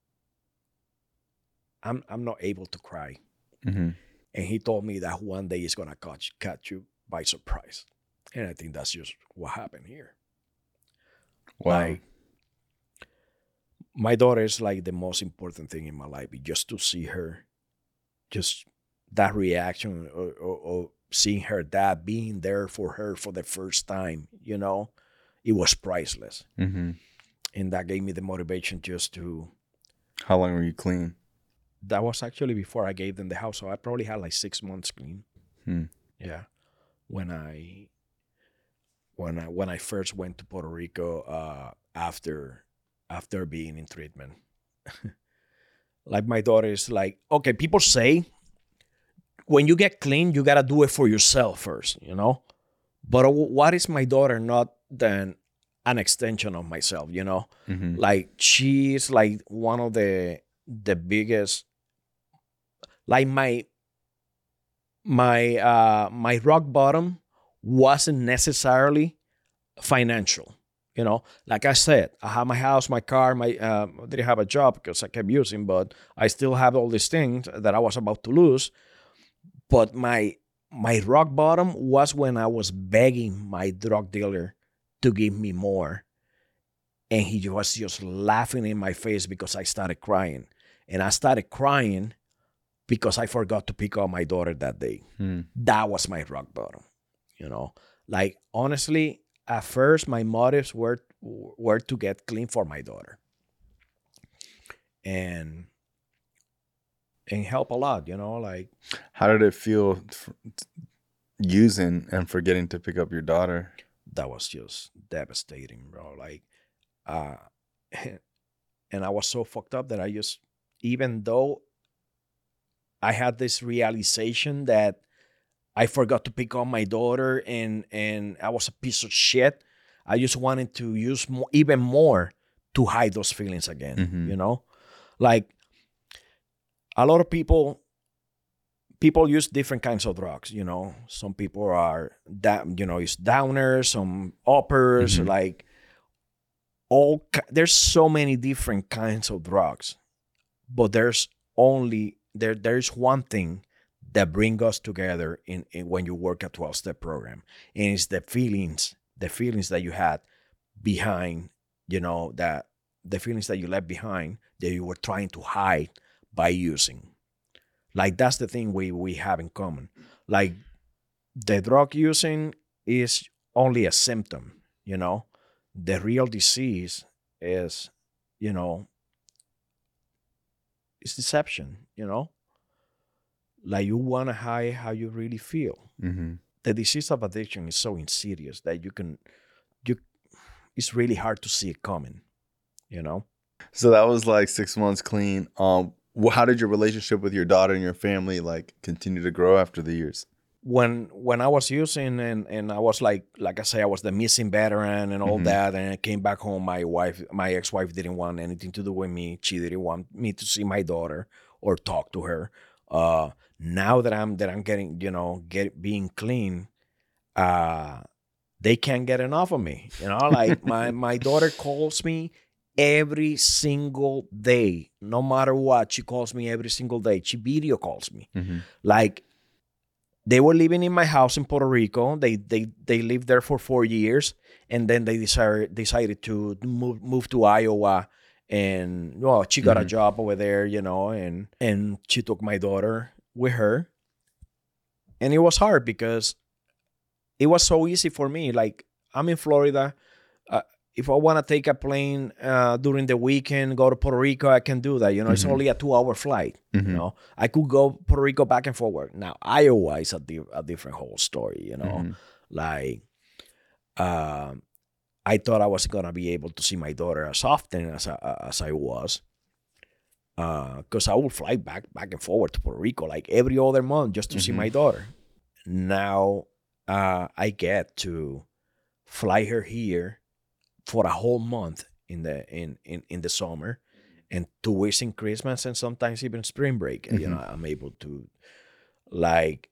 I'm I'm not able to cry. Mm-hmm. And he told me that one day he's gonna catch catch you by surprise. And I think that's just what happened here. Wow. Like, my daughter is like the most important thing in my life. Just to see her, just that reaction or, or, or seeing her dad being there for her for the first time, you know, it was priceless. Mm-hmm. And that gave me the motivation just to... How long were you clean? That was actually before I gave them the house. So I probably had like six months clean. Hmm. Yeah. When I... When I when I first went to Puerto Rico uh, after after being in treatment, like my daughter is like, okay, people say when you get clean, you gotta do it for yourself first, you know. But what is my daughter not than an extension of myself, you know? Mm-hmm. Like, she's like one of the the biggest, like my my uh, my rock bottom wasn't necessarily financial, you know. Like I said, I have my house, my car, my uh, I didn't have a job because I kept using, but I still have all these things that I was about to lose. But my my rock bottom was when I was begging my drug dealer to give me more, and he was just laughing in my face because I started crying, and I started crying because I forgot to pick up my daughter that day. Hmm. That was my rock bottom. You know, like, honestly, at first my motives were were to get clean for my daughter and and help a lot, you know. Like, how did it feel f- using and forgetting to pick up your daughter? That was just devastating, bro. Like, uh, and I was so fucked up that I just, even though I had this realization that I forgot to pick up my daughter and and I was a piece of shit, I just wanted to use more, even more to hide those feelings again, mm-hmm. you know? Like, a lot of people, people use different kinds of drugs, you know? Some people are, that you know, it's downers, some uppers, mm-hmm. like, all, there's so many different kinds of drugs, but there's only, there there's one thing that bring us together in, in when you work a twelve-step program. And it's the feelings, the feelings that you had behind, you know, that the feelings that you left behind that you were trying to hide by using. Like, that's the thing we, we have in common. Like, the drug using is only a symptom, you know. The real disease is, you know, it's deception, you know. Like, you want to hide how you really feel. Mm-hmm. The disease of addiction is so insidious that you can, you, it's really hard to see it coming, you know? So that was like six months clean. Um, how did your relationship with your daughter and your family like continue to grow after the years? When when I was using and, and I was like, like I say, I was the missing veteran and all mm-hmm. that. And I came back home, my wife, my ex-wife didn't want anything to do with me. She didn't want me to see my daughter or talk to her. Uh, now that I'm that I'm getting, you know, get being clean, uh, they can't get enough of me. You know, like my, my daughter calls me every single day, no matter what. She calls me every single day. She video calls me. Mm-hmm. Like, they were living in my house in Puerto Rico. They they they lived there for four years, and then they decided decided to move move to Iowa. And well, she got mm-hmm. a job over there, you know, and and she took my daughter with her. And it was hard because it was so easy for me. Like, I'm in Florida. Uh, if I want to take a plane uh, during the weekend, go to Puerto Rico, I can do that. You know, mm-hmm. it's only a two-hour flight. Mm-hmm. You know, I could go Puerto Rico back and forward. Now, Iowa is a, di- a different whole story, you know. Mm-hmm. Like, um, I thought I was going to be able to see my daughter as often as I, as I was. Because uh, I would fly back back and forward to Puerto Rico like every other month just to mm-hmm. see my daughter. Now uh, I get to fly her here for a whole month in the in, in, in the summer, and two weeks in Christmas, and sometimes even spring break. Mm-hmm. You know, I'm able to, like,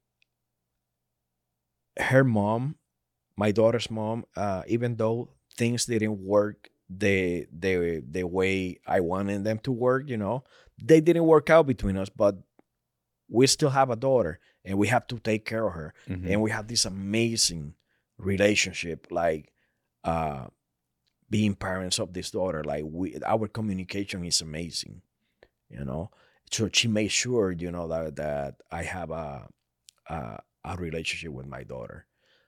her mom, my daughter's mom, uh, even though things didn't work the the the way I wanted them to work, you know, they didn't work out between us, but we still have a daughter and we have to take care of her. Mm-hmm. And we have this amazing relationship, like uh being parents of this daughter. Like, we our communication is amazing, you know. So she made sure, you know, that that I have a a, a relationship with my daughter.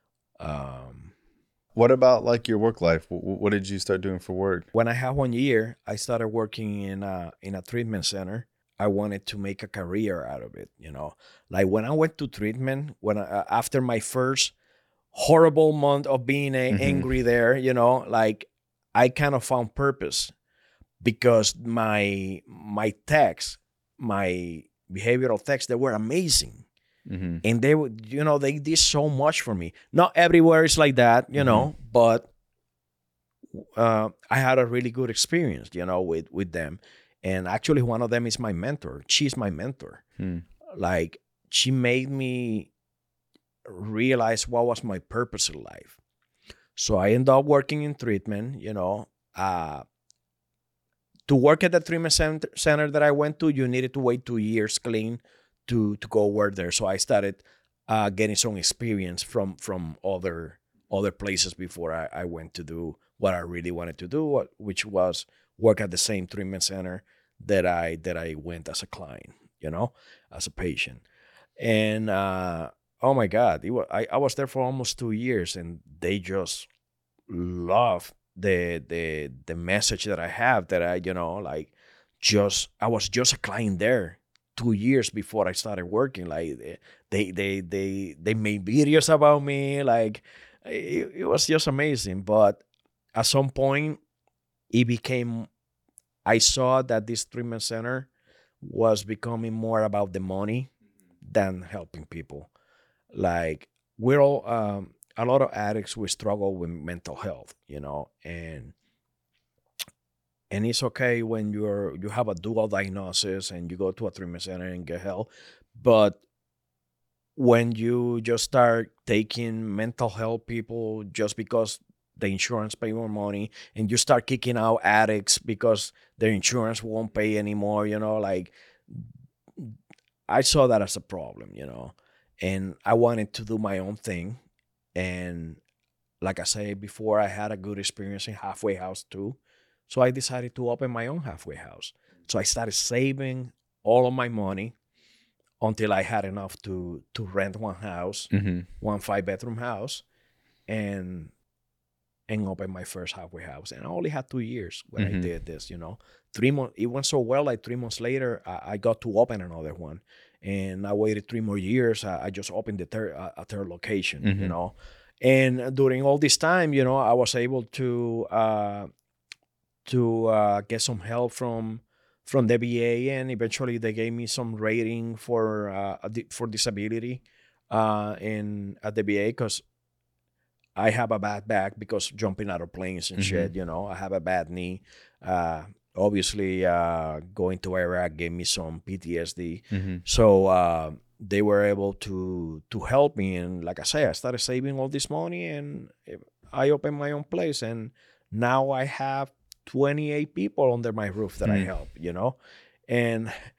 um What about like your work life? What did you start doing for work? When I had one year, I started working in a, in a treatment center. I wanted to make a career out of it, you know. Like, when I went to treatment, when I, after my first horrible month of being a, mm-hmm. angry there, you know, like, I kind of found purpose, because my my texts, my behavioral texts, they were amazing. Mm-hmm. And they would, you know, they did so much for me. Not everywhere is like that, you mm-hmm. know, but uh, I had a really good experience, you know, with, with them. And actually, one of them is my mentor. She's my mentor. Mm. Like, she made me realize what was my purpose in life. So I ended up working in treatment, you know. Uh, to work at the treatment center, center that I went to, you needed to wait two years clean to to go work there. So I started uh, getting some experience from from other other places before I, I went to do what I really wanted to do, which was work at the same treatment center that I that I went as a client, you know, as a patient. And uh, oh my God, it was, I, I was there for almost two years, and they just love the the the message that I have, that I, you know, like, just I was just a client there two years before I started working. Like, they they they they made videos about me. Like, it, it was just amazing. But at some point, it became, I saw that this treatment center was becoming more about the money than helping people. Like, we're all um, a lot of addicts, we struggle with mental health, you know, and And it's okay when you're you have a dual diagnosis and you go to a treatment center and get help. But when you just start taking mental health people just because the insurance pay more money, and you start kicking out addicts because their insurance won't pay anymore, you know, like, I saw that as a problem, you know, and I wanted to do my own thing. And like I said before, I had a good experience in Halfway House too. So I decided to open my own halfway house. So I started saving all of my money until I had enough to to rent one house, mm-hmm. one five-bedroom house, and and open my first halfway house. And I only had two years when mm-hmm. I did this, you know. Three months, it went so well, like three months later, I, I got to open another one. And I waited three more years. I, I just opened the third, uh, a third location, mm-hmm. you know. And during all this time, you know, I was able to... Uh, to uh, get some help from from the V A, and eventually they gave me some rating for uh, for disability uh, in at the V A, because I have a bad back because jumping out of planes and mm-hmm. shit, you know. I have a bad knee. Uh, obviously, uh, going to Iraq gave me some P T S D. Mm-hmm. So uh, they were able to to help me, and like I say, I started saving all this money, and I opened my own place, and now I have twenty-eight people under my roof that mm. I help, you know. And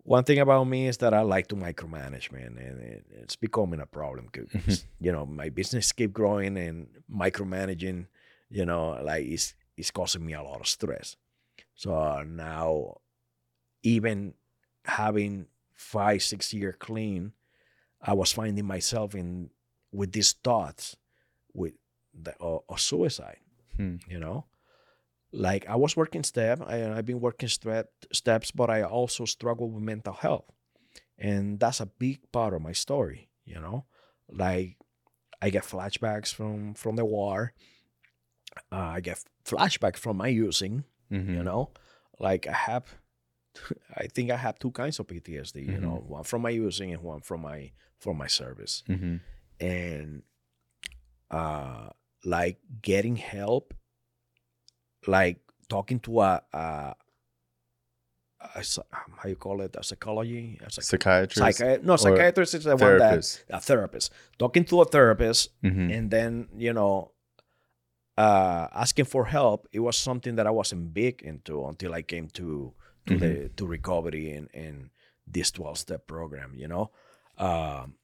one thing about me is that I like to micromanage, man, and it, it's becoming a problem because you know my business keep growing and micromanaging, you know, like it's it's causing me a lot of stress. So uh, now, even having five six year clean, I was finding myself in with these thoughts with the uh, of suicide. Hmm. You know. Like I was working step, I, I've been working step, steps, but I also struggle with mental health. And that's a big part of my story, you know? Like I get flashbacks from, from the war. Uh, I get flashbacks from my using, Mm-hmm. you know? Like I have, I think I have two kinds of P T S D, you Mm-hmm. know? One from my using and one from my, from my service. Mm-hmm. And uh, like getting help, like talking to a, a, a how you call it, a psychology, a psych- Psychiatrist. psychi- no, psychiatrist is the one therapist. that a therapist. Talking to a therapist, Mm-hmm. and then you know, uh, asking for help. It was something that I wasn't big into until I came to to Mm-hmm. the to recovery and and this twelve step program. You know, um,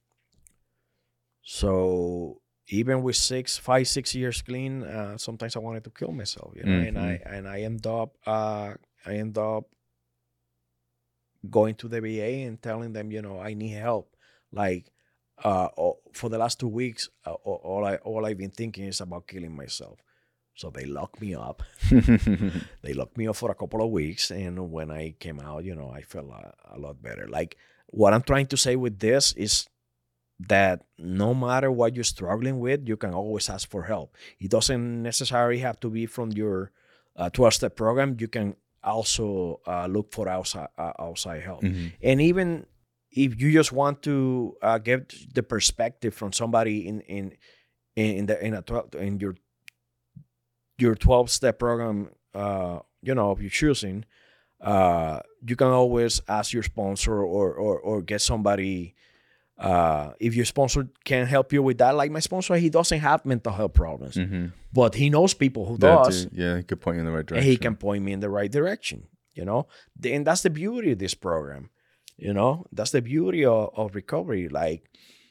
so. Even with six, five, six years clean, uh, sometimes I wanted to kill myself, you know, Mm-hmm. and I and I end up, uh, I end up going to the V A and telling them, you know, I need help. Like, uh, for the last two weeks, uh, all I all I've been thinking is about killing myself. So they locked me up. They locked me up for a couple of weeks, and when I came out, you know, I felt a, a lot better. Like, what I'm trying to say with this is that no matter what you're struggling with, you can always ask for help. It doesn't necessarily have to be from your uh, twelve-step program. You can also uh, look for outside uh, outside help. Mm-hmm. And even if you just want to uh, get the perspective from somebody in in in the in a twelve, in your your twelve-step program, uh, you know, if you're choosing, uh, you can always ask your sponsor or or or get somebody. Uh, if your sponsor can help you with that, like my sponsor, he doesn't have mental health problems, Mm-hmm. but he knows people who That does, dude, yeah, he could point you in the right and direction. he can point me in the right direction, you know? The- And that's the beauty of this program, you know? That's the beauty of, of recovery. Like,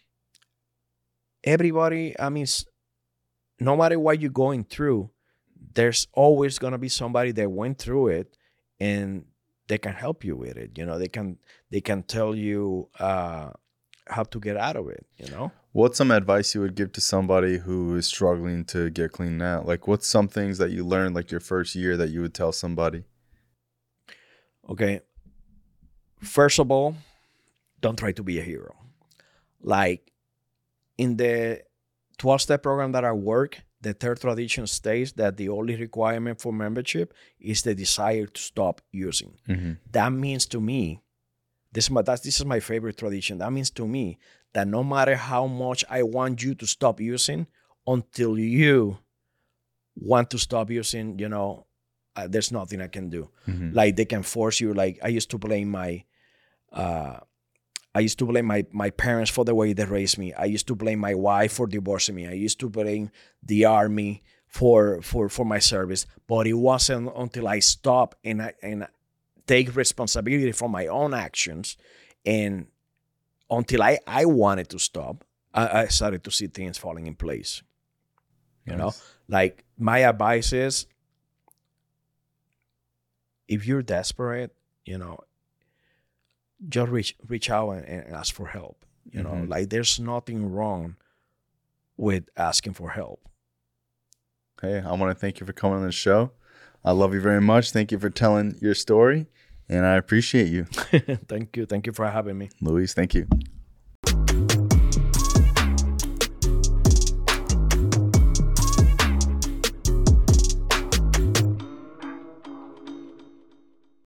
everybody, I mean, s- no matter what you're going through, there's always going to be somebody that went through it and they can help you with it. You know, they can, they can tell you, uh, how to get out of it, you know? What's some advice you would give to somebody who is struggling to get clean now? Like, what's some things that you learned, like your first year, that you would tell somebody? Okay. First of all, don't try to be a hero. Like, in the twelve-step program that I work, the third tradition states that the only requirement for membership is the desire to stop using. Mm-hmm. That means to me, this is my, that's, this is my favorite tradition. That means to me that no matter how much I want you to stop using, until you want to stop using, you know, uh, there's nothing I can do. Mm-hmm. Like, they can force you. Like, I used to blame my, uh, I used to blame my, my parents for the way they raised me. I used to blame my wife for divorcing me. I used to blame the army for for for my service. But it wasn't until I stopped and I and take responsibility for my own actions, and until I, I wanted to stop, I, I started to see things falling in place. You Nice. know, like, my advice is, if you're desperate, you know, just reach reach out and, and ask for help. You know, Mhm. like, there's nothing wrong with asking for help. Hey, I want to thank you for coming on the show. I love you very much. Thank you for telling your story, and I appreciate you. Thank you. Thank you for having me. Luis, thank you.